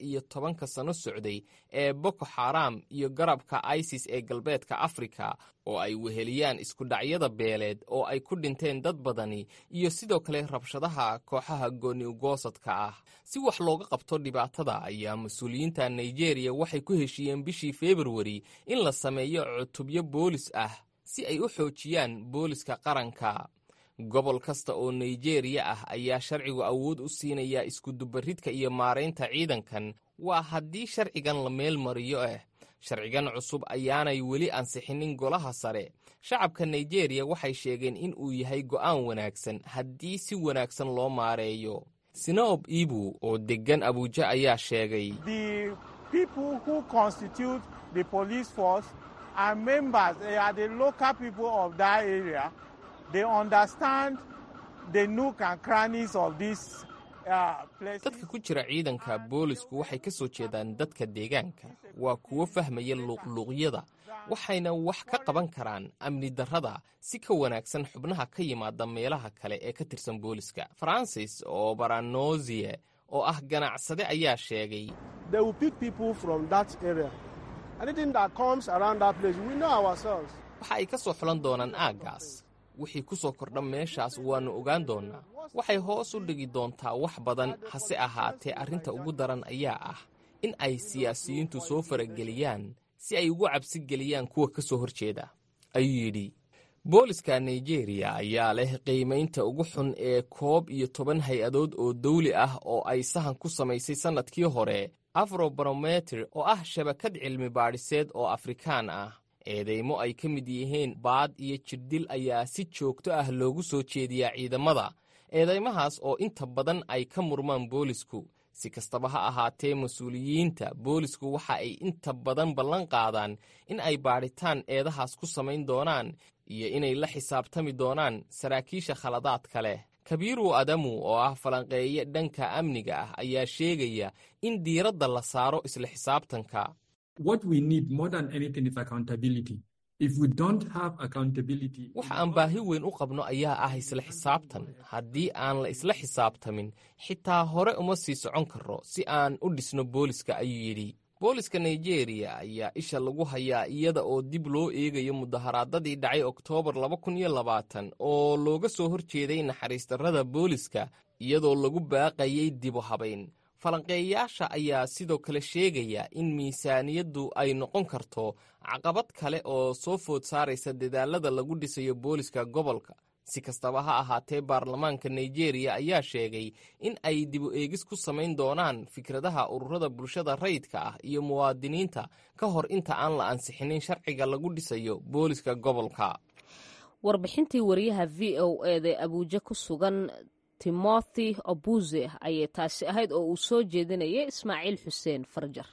14 sano socday ee Boko Haram iyo garabka ISIS ee galbeedka Afrika oo ay weheliyaan isku dhacyada beeleed oo ay ku dhinteen dad badani iyo sidoo kale rabshadaha kooxaha gooni ugoosadka ah. si wax looga qabto dhibaatada ayaa mas-uuliyiinta Nigeria waxay ku heshiiyeen bishii February in la sameeyo cutubyo boolis ah si ay u xoojiyaan booliska qaranka. gobol kasta oo Nigeria ah ayaa sharcigu awood u siinaya isku dubaridka iyo maareynta ciidankan waa haddii sharcigan la meel mariyo sharcigan cusub ayaanay weli ansixinin golaha sare. shacabka Nigeria waxay sheegeen in uu yahay go'aan wanaagsan haddii si wanaagsan loo maareeyo. Sinob Ibu oo degan Abuja ayaa sheegay The people who constitute the police force are members, they are the local people of that area. They understand the nook and crannies of this place. dadka ku jira ciidanka boolisku waxay ka soo jeedaan dadka deegaanka, waa kuwo fahmaya luuqluuqyada, waxayna wax ka qaban karaan amni darrada si ka wanaagsan xubnaha ka yimaada meelaha kale ee ka tirsan booliska. Francis oo Baranozie oo ah ganacsade ayaa sheegay They will pick people from that area. Anything that comes around that place, we know ourselves. waxa ay ka soo xulan doonaan aaggaas. wixii ku soo kordha meeshaas waannu ogaan doonnaa. waxay hoos u dhigi doontaa wax badan, hase ahaatee arrinta ugu daran ayaa ah in ay siyaasiyiintu soo farageliyaan si ay ugu cabsi geliyaan kuwa ka soo horjeeda, ayuu yidhi. booliska Nigeria ayaa leh qiimaynta ugu xun ee 11 hay-adood oo dawli ah oo ay sahan ku samaysay sannadkii hore. Afrobarometer oo ah shabakad cilmi baadhiseed oo Afrikaan ah. eedeymo ay ka mid yihiin baad iyo jirdil ayaa si joogto ah loogu soo jeediyaa ciidamada. eedeymahaas oo inta badan ay ka murmaan boolisku. si kastaba ha ahaatee mas-uuliyiinta boolisku waxa ay inta badan ballan qaadaan in ay baadhitaan eedahaas ku samayn doonaan iyo inay la xisaabtami doonaan saraakiisha khaladaadka leh. Kabiru Adamu oo ah falanqeeye dhanka amniga ah ayaa sheegaya in diiradda la saaro isla xisaabtanka. What we need more than anything is accountability. If we don't have accountability, waxa aan baahi weyn u qabno ayaa ah isla xisaabtan. haddii aan la isla xisaabtamin xitaa hore uma sii socon karo si aan u dhisno booliska, ayuu yidhi. booliska Nigeria ayaa isha lagu hayaa iyada oo dib loo eegayo mudaharaadadii dhacay Oktoobar 2020 oo looga soo horjeeday naxariis darrada booliska iyadoo lagu baaqayay dib u habayn. falanqeeyayaasha ayaa sidoo kale sheegaya in miisaaniyaddu ay noqon karto caqabad kale oo soo food saaraysa dadaalada lagu dhisayo booliska gobolka. si kastaba ha ahaatee baarlamaanka Nigeria ayaa sheegay in ay dib u eegis ku samayn doonaan fikradaha ururada bulshada rayidka ah iyo muwaadiniinta ka hor inta aan la ansixinin sharciga lagu dhisayo booliska gobolka. warbixintii wariyaha VOA Abuja ku sugan Timothy Obuze ayay taasi ahayd oo uu soo jeedinayay Ismaaciil Xuseen Farjar.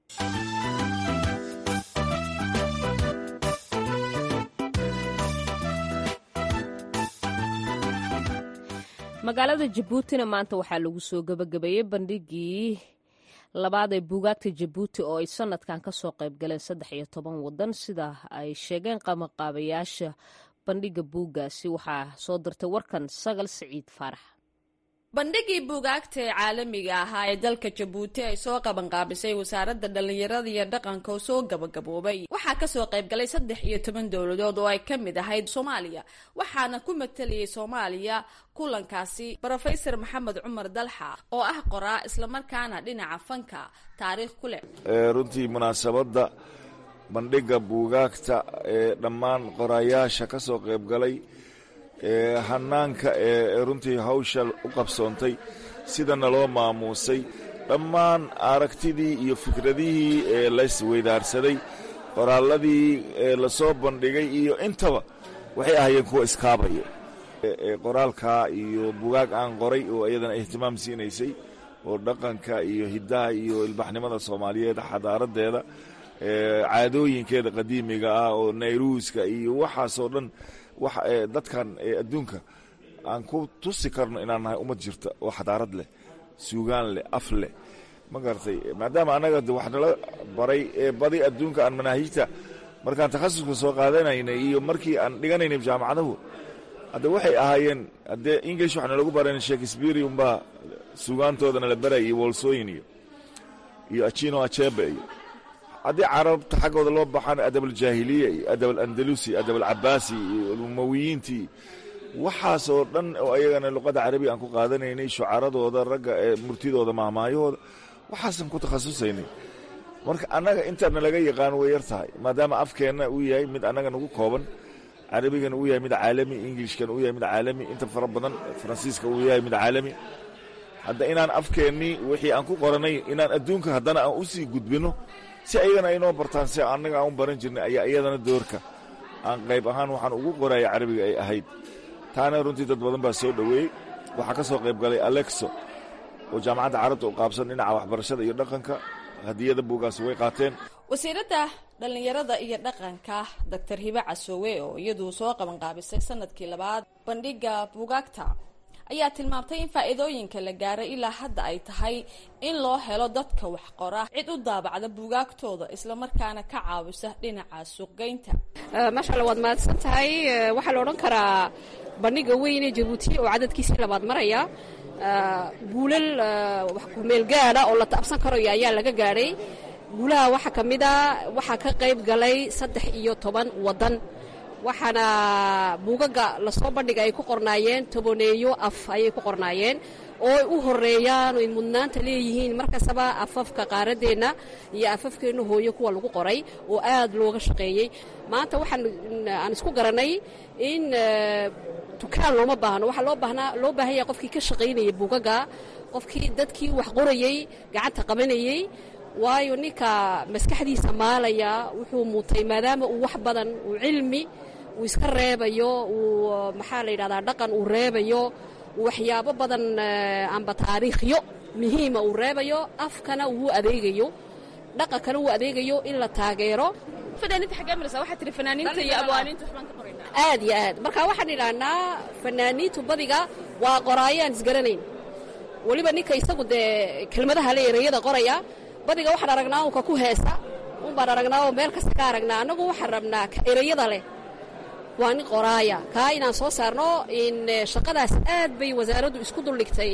magaalada Jabuutina maanta waxaa lagu soo gabagabeeyey bandhigii labaad ee buugaagta Jabuuti oo ay sanadkan ka soo qayb galeen 13 wadan sida ay sheegeen qabanqaabayaasha bandhiga buugaasi. waxaa soo dirtay warkan Sagal Siciid Faarax. bandhigii buugaagta ee caalamiga ahaa ee dalka Jabuuti ay soo qabanqaabisay wasaaradda dhalinyarada iyo dhaqanka oo soo gabagaboobay waxaa ka soo qayb galay 13 dowladood oo ay ka mid ahayd Soomaaliya, waxaana ku mataliyay Soomaaliya kulankaasi Professor Maxamed Cumar Dalxa oo ah qoraa isla markaana dhinaca fanka taariikh ku leh. runtii munaasabadda bandhiga buugaagta ee dhammaan qorayaasha ka soo qayb galay hanaanka ee runtii hawsha u qabsoontay sidana loo maamuusay dhammaan aragtidii iyo fikradihii ee la isweydaarsaday qoraalladii lasoo bandhigay iyo intaba waxay ahaayeen kuwa iskaabaya. qoraalka iyo bugaag aan qoray oo iyadana ihtimaam siinaysay oo dhaqanka iyo hiddaha iyo ilbaxnimada Soomaaliyeed xadaaradeeda caadooyinkeeda qadiimiga ah oo Nayruuska iyo waxaasoo dhan dadkan adduunka aan ku tusi karno inaan nahay ummad jirta oo xadaarad leh, suugaan leh, af leh, ma garatay. maadaama annaga wax nala baray ee badi adduunka aan manaahijta markaan takhasuska soo qaadanaynay iyo markii aan dhiganaynay jaamacadahu hadda waxay ahaayeen haddee english waxna lagu barayn shakespeare umbaa suugaantoodana la barayay iyo wolsooyin iyo achino achebe iyo haddii carabta xaggooda loo baxaan adab aljaahiliya iyo adab alandalusi, adab alcabaasi iyo umawiyiintii, waxaasoo dhan oo ayagana luqadda carabiga aan ku qaadanaynay, shucaradooda ragga ee murtidooda, mahmaayahooda, waxaasan ku takhasusaynay. marka annaga intaana laga yaqaan way yar tahay, maadaama afkeenna uu yahay mid annaga nagu kooban, carabigana uu yahay mid caalami, ingilishkana uu yahay mid caalami, inta fara badan faransiiska uu yahay mid caalami. hadda inaan afkeennii wixii aan ku qoranay inaan adduunka haddana aan u sii gudbino si ayagana ay noo bartaan si annaga aan u baran jirnay, ayaa iyadana doorka aan qayb ahaan waxaan ugu qoraya carabiga ay ahayd. taana runtii dad badan baa soo dhoweeyey. waxaa ka soo qayb galay alexo oo jaamacadda carabta u qaabsan dhinaca waxbarashada iyo dhaqanka, hadiyada buugaasi way qaateen. wasiiradda dhallinyarada iyo dhaqanka doctor hibe casoowe oo iyadu soo qabanqaabisay sanadkii 2 bandhiga buugaagta ayaa tilmaamtay in faa'iidooyinka la gaaray ilaa hadda ay tahay in loo helo dadka wax qora cid u daabacda buugaagtooda isla markaana ka caawisa dhinaca suuqgeynta. maasha Allah waad mahadsan tahay. waxaa la odhan karaa bandhiga weyn ee Jabuuti oo cadadkiisii 2 maraya guulal wax ku meel gaara oo la taabsan karo ayaa laga gaaray. guulaha waxaa ka mid ah waxaa ka qayb galay 13 wadan, waxaana buugaga lasoo bandhiga ay ku qornaayeen 10 af ayay ku qornaayeen oo ay u horeeyaan oo ay mudnaanta leeyihiin markastaba afafka qaaradeenna iyo afafkeenna hooyo kuwa lagu qoray oo aad looga shaqeeyey. maanta aan isku garanay in dukaan looma baahno, waxaa loo baahan yahay qofkii ka shaqaynayay buugaga, qofkii dadkii wax qorayey gacanta qabanayey, waayo ninka maskaxdiisa maalaya wuxuu muutay maadaama uu wax badan uu cilmi uu iska reebayo, uu maxaa la yidhahdaa dhaqan uu reebayo, waxyaabo badan amba taariikhyo muhiima uu reebayo, afkana uu adeegayo, dhaqankana uu adeegayo in la taageero. fanaaniinta xagee maraysaa waxaa tiri fanaaniinta iyo abwaaniinta waxbaan ka qoraynaa aad iyo aad. marka waxaan idhahnaa fanaaniintu badiga waa qoraayaan isgaranayn, weliba ninka isagu dee kelmadaha le ereyada qoraya badiga waxaan aragnaa unka ku heesa unbaan aragnaa oo meel kasta ka aragnaa. annagu waxaan rabnaa ka ereyada leh waa nin qoraaya, kaa inaan soo saarno. in shaqadaas aad bay wasaaraddu isku duldhigtay,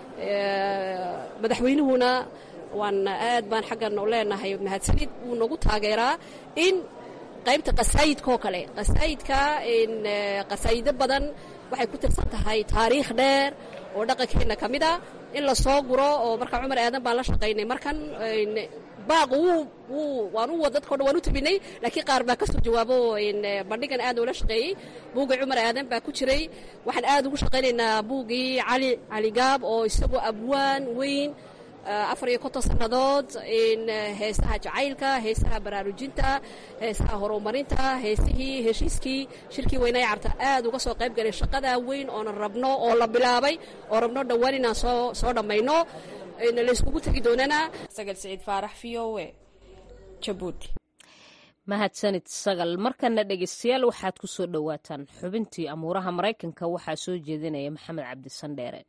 madaxweynuhuna waan aad baan xaggan u leenahay mahadsanid uu nagu taageeraa. in qaybta qasaayidkaoo kale, qasaayidka in qasaayido badan waxay ku tirsan tahay taariikh dheer oo dhaqankeenna ka mid a in la soo guro. oo marka cumar aadan baan la shaqaynay, markan baaqu waan u dadko dhan waan u tabinay, laakiin qaar baa ka soo jawaabo bandhigan aad oola shaqeeyey. buuggii cumar aadan baa ku jiray. waxaan aad ugu shaqaynaynaa buuggii cali gaab oo isagoo abwaan weyn 4 sannadood in heesaha jacaylka, heesaha baraarujinta, heesaha horumarinta, heesihii heshiiskii shirkii weynaa carta aad uga soo qayb galay shaqadaa weyn oona rabno oo la bilaabay oo rabno dhowaan inaan soo dhammayno layskugu tegi doonana. sagal siciid faarax VOA Jabuuti. mahadsanid sagal. markana dhegeystayaal waxaad ku soo dhowaataan xubintii amuuraha Maraykanka, waxaa soo jeedinaya maxamed cabdi sandheere.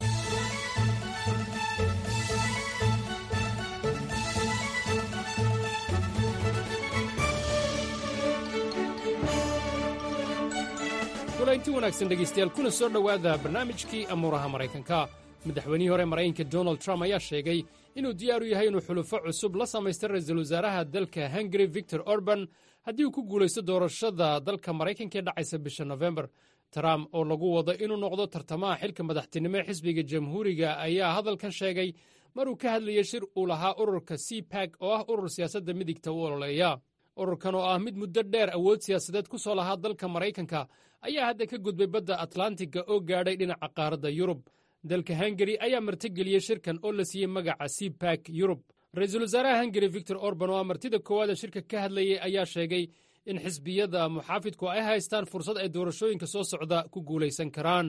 inti wanaagsan dhegaystayaal kuna soo dhowaada barnaamijkii amuuraha maraykanka. madaxweynihii hore maraykanka donald trump ayaa sheegay inuu diyaar u yahay inuu xulufo cusub la samaysta ra'iisul wasaaraha dalka hungari victor orban haddii uu ku guulaysto doorashada dalka maraykanka ee dhacaysa bisha nofembar. trump oo lagu wado inuu noqdo tartamaha xilka madaxtinimo ee xisbiga jamhuuriga ayaa hadalkan sheegay maruu ka hadlayay shir uu lahaa ururka cpag oo ah urur siyaasadda midigta u ololeeya. ururkan oo ah mid muddo dheer awood siyaasadeed ku soo lahaa dalka maraykanka ayaa hadda ka gudbay badda atlantiga oo gaadhay dhinaca qaaradda yurub. dalka hungari ayaa martigeliyey shirkan oo la siiyey magaca cpag yurub. ra'iisul wasaaraha hungari victor orban oo ah martida koowaada shirka ka hadlayey ayaa sheegay in xisbiyada muxaafidku ay haystaan fursad ay doorashooyinka soo socda ku guulaysan karaan.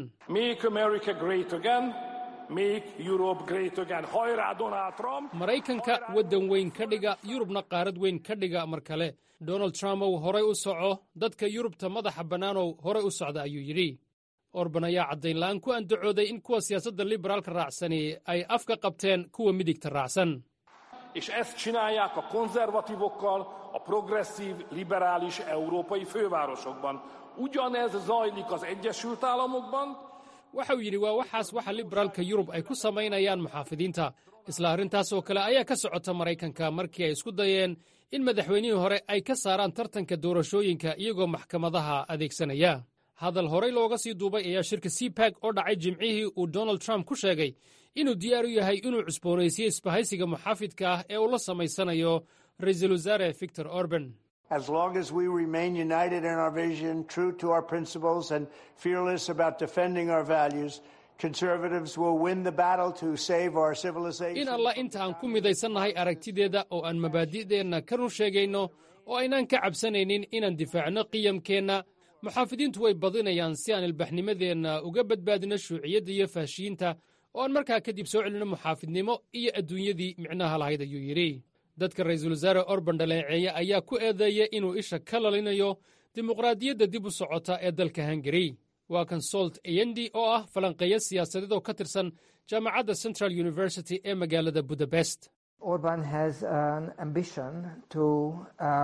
maraykanka waddan weyn ka dhiga, yurubna qaarad weyn ka dhiga mar kale. donald trump ow horay u soco, dadka yurubta madaxa bannaanow horay u socda ayuu yidhi. orban ayaa caddayn la'aan ku andacooday in kuwa siyaasadda liberaalka raacsani ay afka qabteen kuwa midigta raacsan. És ezt csinálják a konzervatívokkal a progresszív, liberális európai fővárosokban. Ugyanez zajlik az Egyesült Államokban. Waxa uu yidhi waa waxaas waxa liberaalka Yurub ay ku samaynayaan muxaafidiinta. Isla arrintaas oo kale ayaa ka socota Maraykanka markii ay isku dayeen in madaxweynihii hore ay ka saaraan tartanka doorashooyinka iyagoo maxkamadaha adeegsanaya. Hadal horey looga sii duubay ayaa shirka CPAC oo dhacay Jimcihii uu Donald Trump ku sheegay inuu diyaar u yahay inuu cusboonaysiyo isbahaysiga muxaafidka ah ee uu la samaysanayo ra'iisul wasaare Viktor Orban. As long as we remain united in our vision, true to our principles and fearless about defending our values, conservatives will win the battle to save our civilization. In Allah inta aan ku midaysannahay aragtideeda oo aan mabaadi'deenna ka run sheegayno oo aynaan ka cabsanaynin inaan difaacno qiyamkeenna, muxaafidiintu way badinayaan si aan ilbaxnimadeenna uga badbaadino shuuciyadda iyo faashiyiinta oo aan markaa kadib soo celino muxaafidnimo iyo adduunyadii micnaha lahayd ayuu yidhi. Dadka ra'iisul wasaare Orban dhaleeceeya ayaa ku eedeeya inuu isha ka lalinayo dimuqraadiyadda dib u socota ee dalka Hungary. Waa kan Solt Eyendi oo ah falanqeeya siyaasadeed oo ka tirsan jaamacadda Central University ee magaalada Budapest. Orban has an ambition to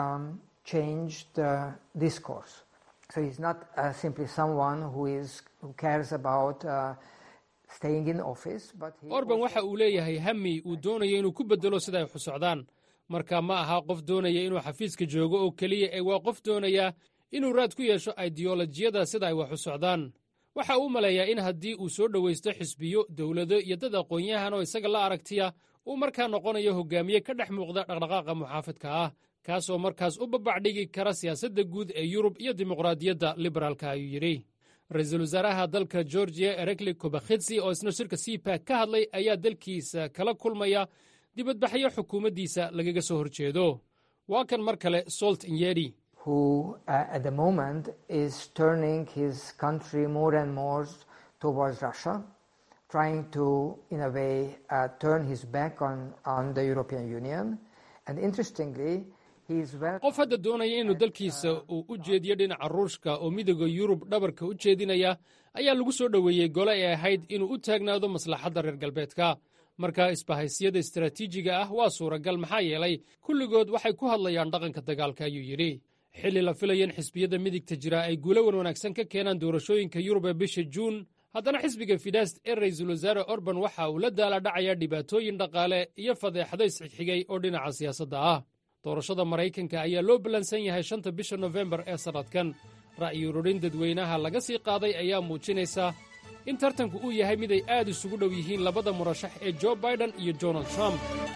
change the discourse. So he's not simply someone who cares about staying in office, but Orban waxa uu leeyahay hami uu doonayo inuu ku bedelo sida ay xusocdaan. Marka ma aha qof doonaya inuu xafiiska joogo oo kaliya ee waa qof doonaya inuu raad ku yeesho ideolojiyada sida ay wax u socdaan. Waxa uu maleeyaa in haddii uu soo dhawaysto xisbiyo, dawlado iyo dad aqoon-yahan oo isaga la aragtiya, uu markaa noqonayo hogaamiye ka dhex muuqda dhaqdhaqaaqa muxaafidka ah, kaasoo markaas u babacdhigi kara siyaasadda guud ee Yurub iyo dimuqraadiyadda liberaalka ayuu yidhi. Ra'iisul wasaaraha dalka Georgia Erekli Kobakhidze oo isna shirka CPAC ka hadlay ayaa dalkiisa kala kulmaya dibadbaxyo xukuumaddiisa lagaga soo horjeedo. Waa kan mar kale Solt Eyendi, who at the moment is turning his country more and more towards Russia, trying to, in a way, turn his back on the European Union. And interestingly, qof hadda doonaya inuu dalkiisa uu u jeediyo dhinaca Ruushka oo midowga Yurub dhabarka u jeedinaya ayaa lagu soo dhoweeyey gole ay ahayd inuu u taagnaado maslaxadda reer galbeedka. Marka isbahaysiyada istaraatiijiga ah waa suuragal maxaa yeelay kulligood waxay ku hadlayaan dhaqanka dagaalka ayuu yidhi. Xilli la filaya in xisbiyada midigta jira ay guulo wanaagsan ka keenaan doorashooyinka Yurub ee bisha Juun, haddana xisbiga Fidesz ee ra'iisul wasaare Orban waxa uu la daaladhacayaa dhibaatooyin dhaqaale iyo fadeexado isxigxigay oo dhinaca siyaasadda ah. Doorashada Maraykanka ayaa loo ballansan yahay 5 bisha Novembar ee sanadkan. Ra'yi ururin dadweynaha laga sii qaaday ayaa muujinaysa in tartanku uu yahay mid ay aad isugu dhow yihiin labada murashax ee Joe Biden iyo Donald Trump.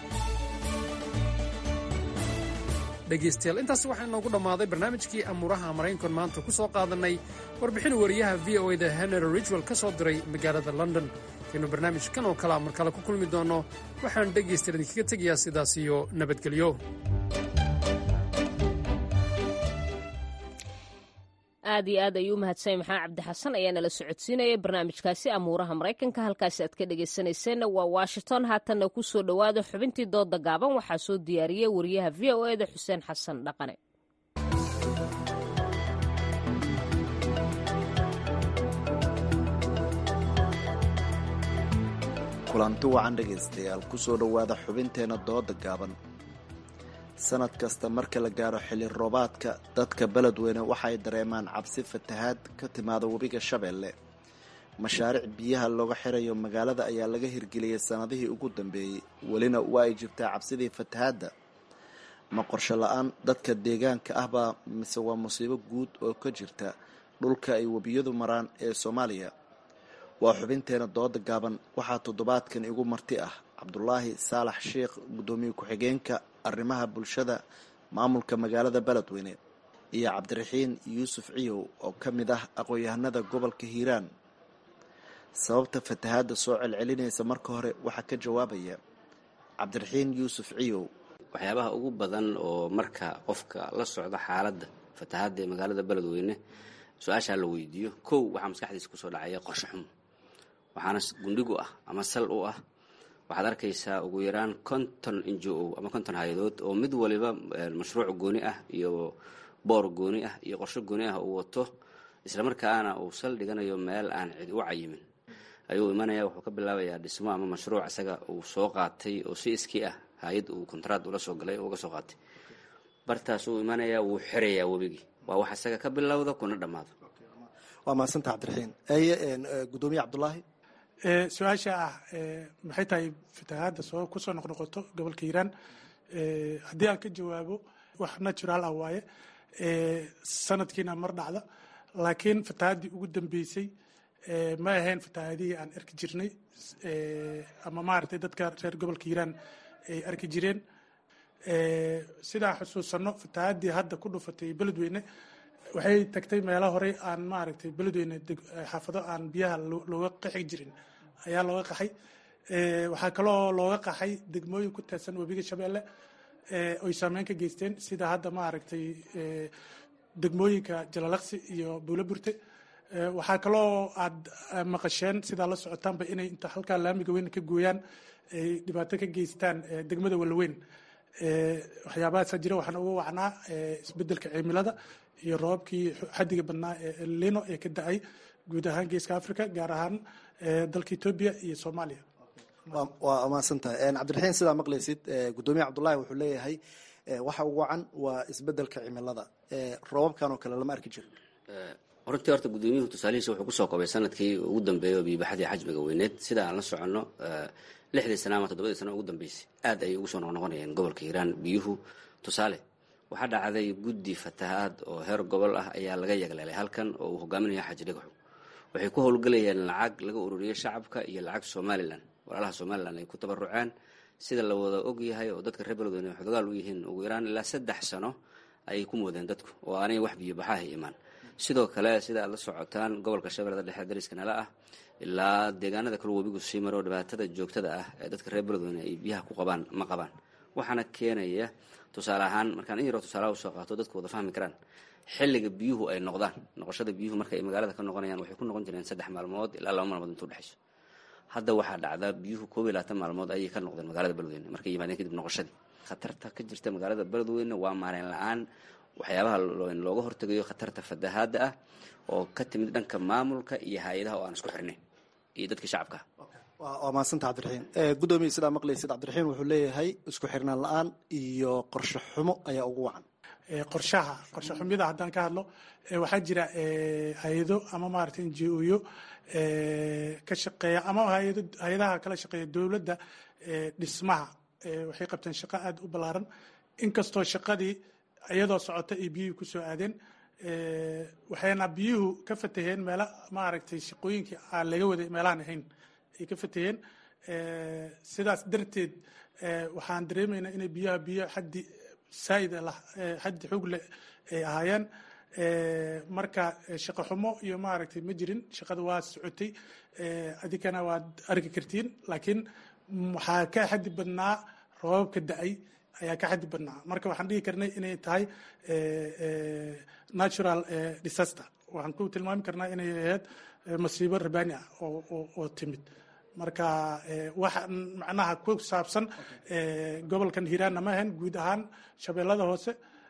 dhegaystayaal intaas waxaa inoogu dhammaaday barnaamijkii amuuraha Maraykanka maanta ku soo qaadanay warbixin wariyaha VOA-da Henry Ridgwell ka soo diray magaalada London. inuu barnaamijkan oo kale mar kale ku kulmi doono waxaan dhegaystayaal idinkaga tegayaa sidaas iyo nabadgelyo. aad iyo aad ayuu mahadsan maxamed cabdi xasan ayaa nala socodsiinaya barnaamijkaasi amuuraha Maraykanka. halkaasi aad ka dhegaysanayseena waa Washington. haatanna ku soo dhowaada xubintii dooda gaaban waxaa soo diyaariyey wariyaha VOA-da Xuseen Xasan Dhaqane. kulanti wacan dhegaystayaal ku soo dhowaada xubinteena dooda gaaban. sanad kasta marka la gaaro xilli roobaadka dadka beledweyne waxay dareemaan cabsi fatahaad ka timaada webiga Shabeelle. mashaariic biyaha looga xirayo magaalada ayaa laga hirgeliyey sanadihii ugu dambeeyey, welina waa ay jirtaa cabsidii fatahaadda. ma qorshe la-aan dadka deegaanka ahbaa mise waa musiibo guud oo ka jirta dhulka ay webiyadu maraan ee Soomaaliya? waa xubinteena dooda gaaban. waxaa toddobaadkan igu marti ah Cabdulaahi Saalax Sheekh, gudoomiye ku-xigeenka arrimaha bulshada maamulka magaalada beledweyne, iyo Cabdiraxiin Yuusuf Ciyow oo ka mid ah aqoon-yahanada gobolka Hiiraan. sababta fatahaadda soo celcelinaysa marka hore waxaa ka jawaabaya Cabdiraxiin Yuusuf Ciyow. waxyaabaha ugu badan oo marka qofka la socda xaaladda fatahaadda ee magaalada beledweyne su-aashaa la weydiiyo, kow waxaa maskaxdiisa kusoo dhacaya qorshe xumo, waxaana gundhigu ah ama sal u ah. waxaad arkaysaa ugu yaraan 50 NGO ama 50 hay-adood oo mid waliba mashruuc gooni ah iyo boor gooni ah iyo qorshe gooni ah uu wato islamarkaana uu saldhiganayo meel aan cid u cayimin ayuu imanaya. wuxuu ka bilaabayaa dhismo ama mashruuc isaga uu soo qaatay oo si iskii ah hay-ad uu kontraad ula soo galay oo uga soo qaatay. bartaas uu imanaya wuu xirayaa webigii. waa wax isaga ka bilowda kuna dhammaado. waa mahadsanta cabdiraxiin. gudoomiye cabdulaahi, su-aasha ah maxay tahay fatahaadda kusoo noqnoqoto gobolka hiiraan? haddii aan ka jawaabo, wax natural ah waaye, sanadkiina mar dhacda, laakiin fatahaaddii ugu dambeysay ma ahayn fatahaadihii aan arki jirnay ama maaragtay dadka reer gobolka hiiraan ay arki jireen. sidaan xusuusano, fatahaaddii hadda ku dhufatay beledweyne waxay tagtay meelo horey aan maaragtay beledweyne xaafado aan biyaha looga qaxi jirin ayaa looga qaxay. waxaa kaloo looga qaxay degmooyin ku teedsan webiga shabeelle oy saameyn ka geysteen, sida hadda maaragtay degmooyinka jalalaqsi iyo buulo burte. waxaa kaloo aad maqasheen sidaa la socotaanba inay inta halkaa laamiga weyn ka gooyaan ay dhibaato ka geystaan degmada walaweyn. waxyaabahaasa jira. waxaan uga wacnaa isbedelka cimilada iyo roobabkii xadiga badnaa ee lino ee ka da-ay guud ahaan geeska africa, gaar ahaan dalka etoobiya iyo soomaaliya. waa mahadsantahay cabdiraxiin. sidaa maqlaysid gudoomiye cabdulaahi wuxuu leeyahay waxa ugu wacan waa isbedelka cimilada. roobabkan oo kale lama arki jirin. runtii horta gudoomiyuhu tusaalihiisa wuxuu kusoo koobay sanadkii ugu dambeeyay oo biibaxadii xajmiga weyneed. sida aan la soconno 6dii sano ama 7dii sano ugu dambeysay aad ayay ugu soo noqnoqonayeen gobolka hiiraan biyuhu. tusaale waxaa dhacday guddi fatahaad oo heer gobol ah ayaa laga yagleelay halkan oo uu hogaaminaya xaaji dhagaxu. waxay ku howlgelayeen lacag laga ururiyey shacabka iyo lacag somalilan, walaalaha somalilan ay ku tabaruceen. sida la wada og yahay oo dadka reer beledweyne xodogaal u yihiin, ugu yaraan ilaa 3 sano ayay ku moodeen dadku oo aanay wax biyo baxahay imaan. sidoo kale sida aad la socotaan, gobolka shabeellada dhexe dariska nala ah ilaa deegaanada kale webigu sii maro, dhibaatada joogtada ah ee dadka reer beledweyne ay biyaha ku qabaan ma qabaan. waxaana keenaya tusaale ahaan, markaan in yaroo tusaalaha usoo qaato dadku wada fahmi karaan, xilliga biyuhu ay noqoshada biyuhu marka ay magaalada ka noqonayaan waxay ku noqon jireen 3 maalmood ilaa 2 maalmood intuu dhexayso. hadda waxaa dhacdaa biyuhu 21 maalmood ayay ka noqdeen magaalada beledweyne markay yimaadeen kadib noqoshadii. khatarta ka jirta magaalada beledweyne waa maarayn la-aan waxyaabaha looga hortegayo khatarta fatahaadda ah oo ka timid dhanka maamulka iyo hay-adaha oo aan isku xirnayn iyo dadka shacabka. waa mahadsanta cabdiraxiin. gudoomiye sidaa maqlaysid cabdiraxiin wuxuu leeyahay isku xirnaan la-aan iyo qorshe xumo ayaa ugu wacan. qorshe xumida haddaan ka hadlo, waxaa jira hay-ado ama maaragtay NGO-yo ka shaqeeya ama hay-adaha kala shaqeeya dowladda dhismaha. waxay qabteen shaqo aada u ballaaran, inkastoo shaqadii iyadoo socota ay biyuhu ku soo aadeen. waxayna biyuhu ka fataheen meela maaragtay shaqooyinkii aan laga waday meelahaan ahayn ay ka fataheen. sidaas darteed waxaan dareemaynaa inay biyo xaddi saa'id lah, xaddi xoog leh ay ahaayeen. marka shaqo xumo iyo maaragtay ma jirin, shaqada waa socotay. adigana waad arki kartiin, laakiin waxaa ka xaddi badnaa roobabka da-ay ayaa ka xaddi badnaa. marka waxaan dhigi karnay inay tahay natural disaster. waxaan ku tilmaami karnaa inay ahayd masiibo rabaani ah oo timid. marka wax macnaha ku saabsan gobolkan hiiraanna ma ahayn, guud ahaan shabeellada hoose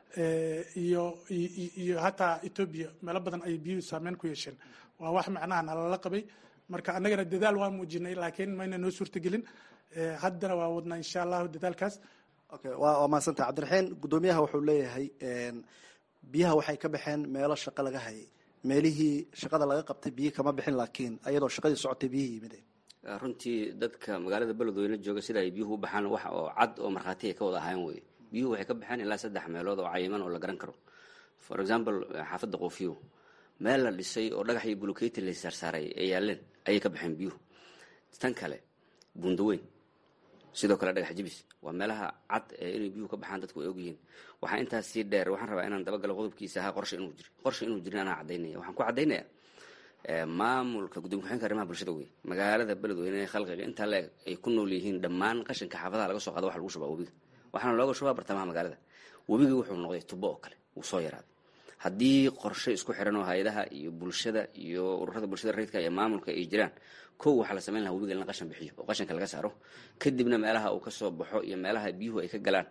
iyo hataa etoobiya meelo badan ay biyuhu saameyn ku yeesheen. waa wax macnaha nalala qabay. marka annagana dadaal waa muujinay, laakiin mayna noo suurtagelin. haddana waa wadnaa insha allahu dadaalkaas. waa mahadsantah cabdiraxiin. gudoomiyaha wuxuu leeyahay biyaha waxay ka baxeen meelo shaqo laga hayay, meelihii shaqada laga qabtay biyi kama bixin, laakiin ayadoo shaqadii socotay biyihii yimideen. runtii dadka magaalada beledweyne jooga sida ay biyuhu u baxaan wax oo cad oo markhaati ay ka wada ahayn weye. biyuhu waxay ka baxeen ilaa 3 meelood oo cayiman oo la garan karo. for example, xaafadda qoofiyo meel la dhisay oo dhagax iyo buluketi la saarsaaray ay yaaleen ayay ka baxeen biyuhu. tan kale bundaweyn sidoo kale dhagax jibis waa meelaha cad ee inay biyuhu ka baxaan dadku ay ogyihiin. waxaa intaas sii dheer, waxaan rabaa inaan dabagalo qodobkiisa ahaa qorshe inuu jirin anaa cadaynaya. waxaan ku caddaynaya maamulka gudoomiye ku-xigeenka arrimaha bulshada wey magaalada beledweyne khalqiga intaa leeg ay ku nool yihiin dhammaan qashinka xaafadaha laga soo qaado waxa lagu shubaa webiga, waxaana looga shubaa bartamaha magaalada. webigii wuxuu noqday tubo oo kale, wuu soo yaraaday. haddii qorshe isku xiran oo hay-adaha iyo bulshada iyo ururada bulshada rayidka iyo maamulka ay jiraan, kow waxaa la samayn lahaa webiga in la qashan bixiyo oo qashanka laga saaro, kadibna meelaha uu ka soo baxo iyo meelaha biyuhu ay ka galaan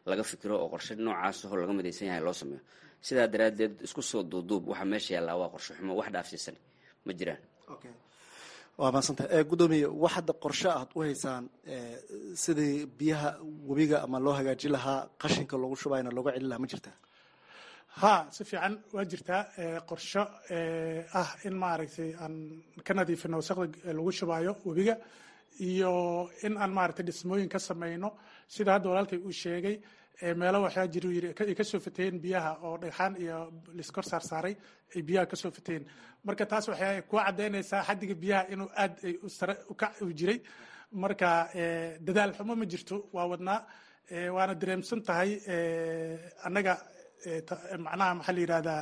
laga fikiro oo qorshe noocaas oo laga midaysan yahay loo sameeyo. sidaa daraaddeed isku soo duuduub waxa meesha yaallaa waa qorshe xumo, wax dhaafsiisan ma jiraan. waa maadsantahay gudoomiye, wax hadda qorshe aad u haysaan sidii biyaha webiga ama loo hagaajin lahaa, qashinka loogu shubayna looga celin lahaa ma jirtaa? ha si fiican waa jirtaa qorsho ah in maaragtay aan ka nadiifino wasaqda lagu shubaayo webiga, iyo in aan maaragtay dhismooyin ka sameyno sida hadda walaalkay uu sheegay. meelo waxaa jiru yiri ay kasoo fateen biyaha oo dhagxaan iyo liskor saarsaaray ay biyaha kasoo fateen. marka taas waxay ku cadaynaysaa xaddiga biyaha inuu aad ay u sare u kac u jiray. marka dadaal xumo ma jirto, waa wadnaa waana dareemsan tahay annaga macnaha maxaa la yidhahdaa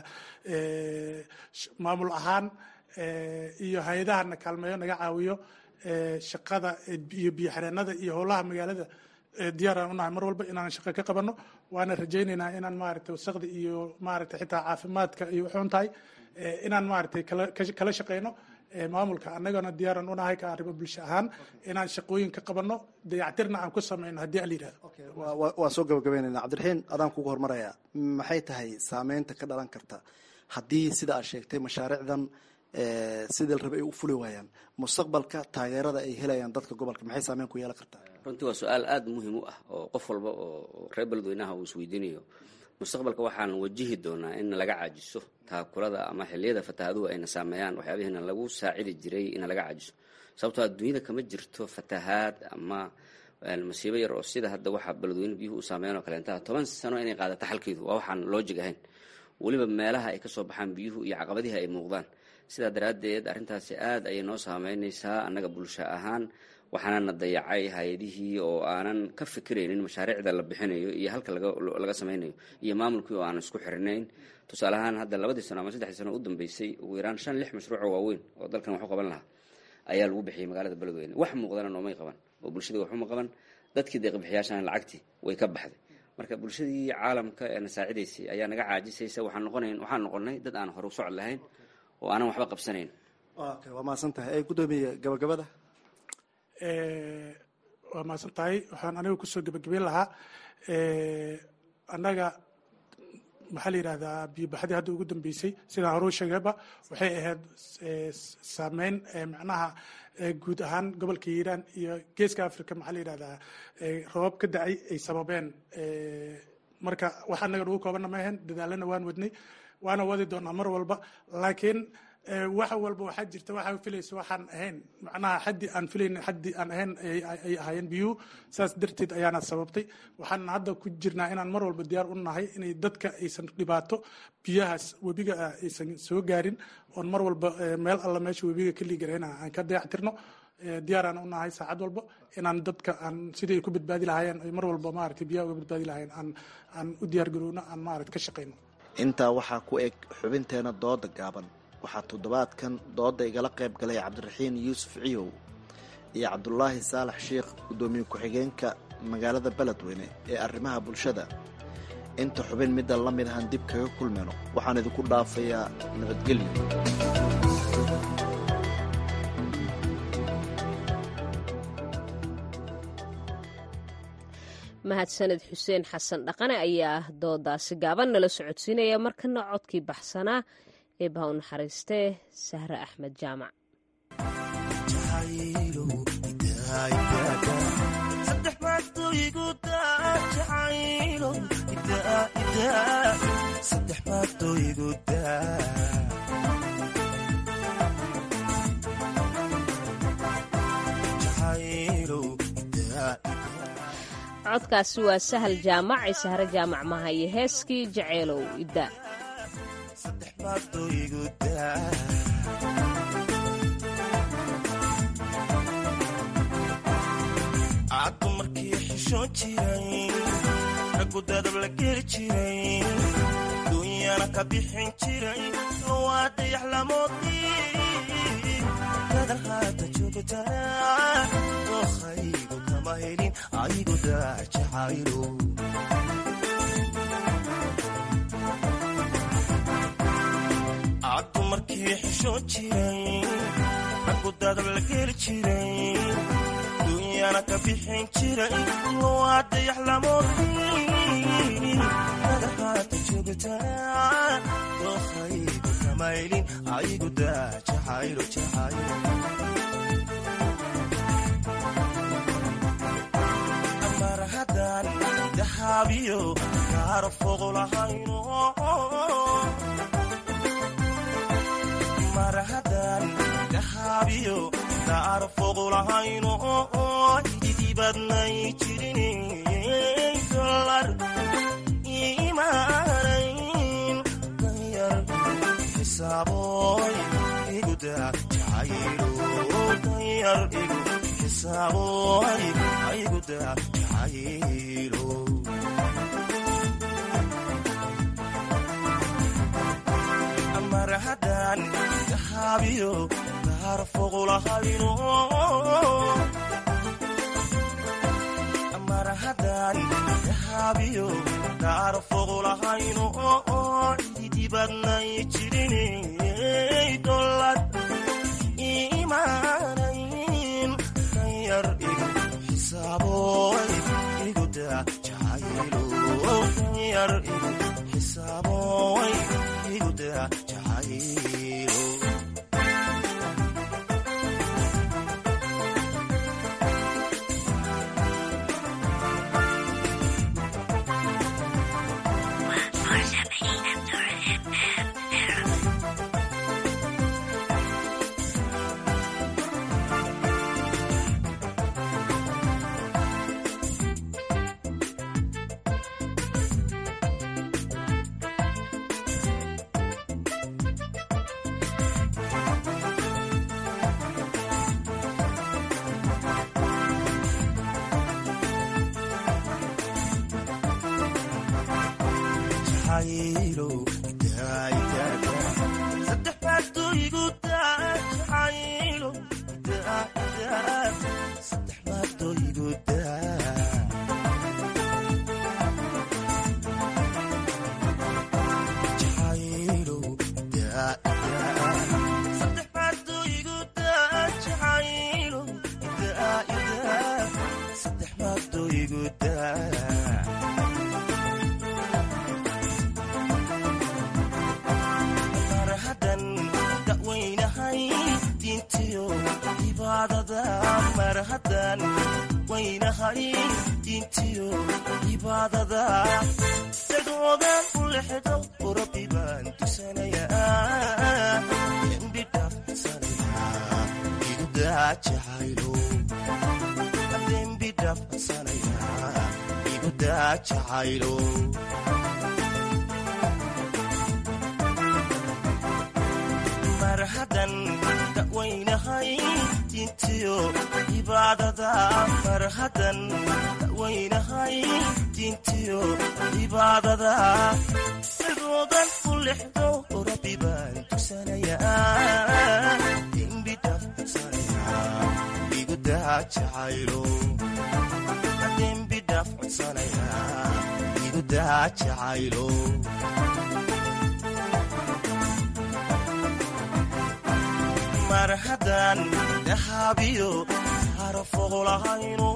maamul ahaan iyo hay-adahana kaalmeeyo naga caawiyo shaqada iyo biyo xireenada iyo howlaha magaalada diyaaraan unahay mar walba inaan shaqo ka qabano. waana rajaynaynaa inaan maaragtay wasaqda iyo maaragtay xitaa caafimaadka iyo wuxuun tahay inaan maaragtay kala shaqeyno maamulka. annagana diyaaraan unahay ka arrimo bulsho ahaan inaan shaqooyin ka qabano, dayactirna aan ku sameyno haddii aan la yidhahdo. waan soo gabagabeynayna. cabdiraxiin, adaan kugu hormaraya, maxay tahay saameynta ka dhalan karta haddii sida aad sheegtay mashaariicdan sidii la rabay ay u fuli waayaan? mustaqbalka taageerada ay helayaan dadka gobolka maxay saameyn ku yeelan kartaa? runtii waa su-aal aada muhiim u ah oo qof walba oo reer beledweynaha uu isweydiinayo. mustaqbalka waxaan wajihi doonaa in laga caajiso taakulada ama xilliyada fataahaduhu ayna saameeyaan waxyaabihiina lagu saacidi jiray in laga caajiso. sababtoo adduunyada kama jirto fatahaad ama masiibo yar oo sida hadda waxa beledweyne biyuhu u saameeyaan oo kaleentaa 10 sano inay qaadato xalkeedu waa waxaan loojig ahayn, weliba meelaha ay kasoo baxaan biyuhu iyo caqabadihi ay muuqdaan. sidaa daraaddeed arrintaasi aad ayay noo saameynaysaa annaga bulsho ahaan. waxaanana dayacay hay-adihii oo aanan ka fikiraynin mashaariicda la bixinayo iyo halka laga samaynayo, iyo maamulkii oo aanan isku xirinayn. tusaale ahaan hadda 2 sano ama 3 sano u dambeysay ugu yaraan 5-6 mashruuc oo waaweyn oo dalkan wax u qaban lahaa ayaa lagu bixiyay magaalada beledweyne. wax muuqdana noomay qaban oo bulshada wax uma qaban. dadkii deeq-bixiyaashana lacagtii way ka baxday. marka bulshadii caalamka ee na saacidaysay ayaa naga caajisaysa. waxaan noqonay dad aan hore u socod lahayn oo aanan waxba qabsanayn. waa mahadsan tahay gudoomiye, gabagabada. waa mahadsan tahay. waxaan aniga kusoo gebagabeyn lahaa annaga maxaa la yidhahdaa biyobaxdii hadda ugu dambeysay sidaan horuu sheegayba waxay ahayd saameyn macnaha guud ahaan gobolka hiiraan iyo geeska africa maxaa la yidhahdaa roobab ka da-ay ay sababeen. marka wax annaga nagu koobanna ma ahayn, dadaalana waan wadnay waana wadi doonaa mar walba. laakiin wax walba waxaa jirta waxaa filaysa waxaan ahayn macnaha xaddi aan filaynin xaddi aan ahayn ay ahaayeen biyuhu. saas darteed ayaana sababtay. waxaan hadda ku jirnaa inaan mar walba diyaar u nahay inay dadka aysan dhibaato biyahaas webiga aysan soo gaarin, oon mar walba meel alla meesha webiga ka liigarayna aan ka dayactirno. diyaaraan u nahay saacad walba inaan dadka aan sidii ay ku badbaadi lahaayeen ay mar walba maaragtay biyaha uga badbaadi lahaayeen aan u diyaar garowno, aan maaragtay ka shaqayno. intaa waxaa ku eg xubinteena dooda gaaban. waxaa toddobaadkan dooda igala qayb galay cabdiraxiin yuusuf ciyow iyo cabdulaahi saalax sheikh, gudoomiye ku-xigeenka magaalada beledweyne ee arrimaha bulshada. inta xubin middan la mid ahan dib kaga kulmayno waxaan idinku dhaafayaa nabadgelyo. mahadsaned xuseen xasan dhaqane ayaa doodaasi gaaban nala socodsiinaya. markana codkii baxsanaa ee baa u naxariistee sahre axmed jaamac. codkaasi waa sahal jaamac ee sahre jaamac mahaye heeskii jaceylow idda. caddu markii xishoon jiray raggu dadab la geli jiray duunyana ka bixin jiray waa dayax lamoodii dadan haata joogtaa dookaygu kama helin aygu daa jacaylo. caddu markii xishoon jiray raggu dadab la geli jiray duunyana ka bixin jiray waa dayax lamoodii madaxaad joogtaa dookhaygu kamaylin aygu daa jacaylo jacaylo mar haddaan dahaabiyo kaara foq lahayno mar haddaan dahaabiyo kaara foq lahayno idibadnay jirin dolar imaanayn danyar xisaaboy iguda jacaylo danyar igu xisaaboy iguda jacaylo mar haddaan dahaabiyo kaara foq lahayno mar haddaan dahaabiyo kaara foq lahayno idibadnay jirin dolar imaanayn danyar igu xisaaboy iguda jacaylo danyar igu xisaaboy iguda jacaylo mar haddaan da'weynahay diintiyo cibaadada mar haddaan da'weynahay diintiyo cibaadada sidoodan u lexdo rabbi baan tusanayaa dembi dhaafsanaya igu daa jacaylo dembi dhaafsanaya igu daa jacaylo mar haddaan dahaabiyo kaara foq lahayno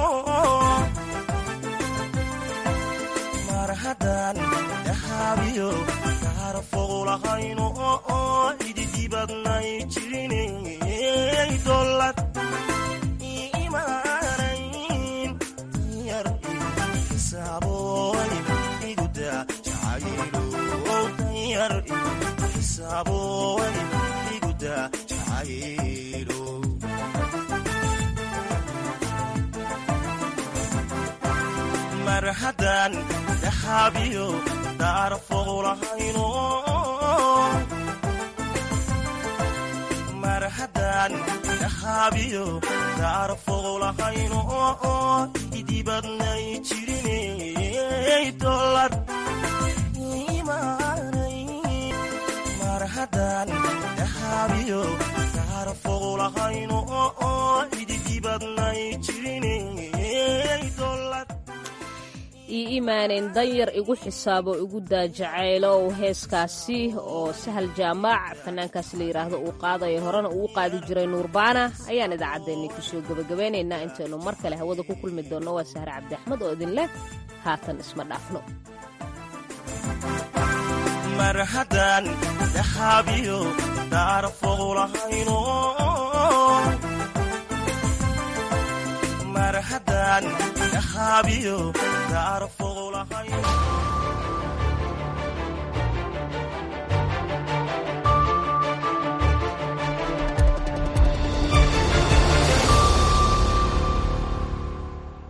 mar haddaan dahaabiyo kaara foq lahayno ididibadnay jirin dolar imaanayn danyar igu xisaaboy iguda jacaylo danyar igu xisaaboy iguda jacaylo mar haddaan dahaabiyo kaara foq lahayno mar haddaan dahaabiyo kaara foq lahayno idibadnay jirin dolar imaanayn mar haddaan dahaabiyo kaara foq lahayno idibadnay jirin dolar io imaanayn danyar igu xisaabo igu daajacaylo heeskaasi oo sahal jaamaac fanaankaasi la yidhaahdo uu qaadayo horena uu qaadi jiray nuurbaana ayaan idaacaddeenni kusoo gebagabeynaynaa intaynu mar kale hawada ku kulmi doonno waa sahre cabdi axmed oo idin leh haatan isma dhaafno mar haddaan dahaabiyo daarfoqulahayno mar haddaan dahaabiyo daarfoqulahayno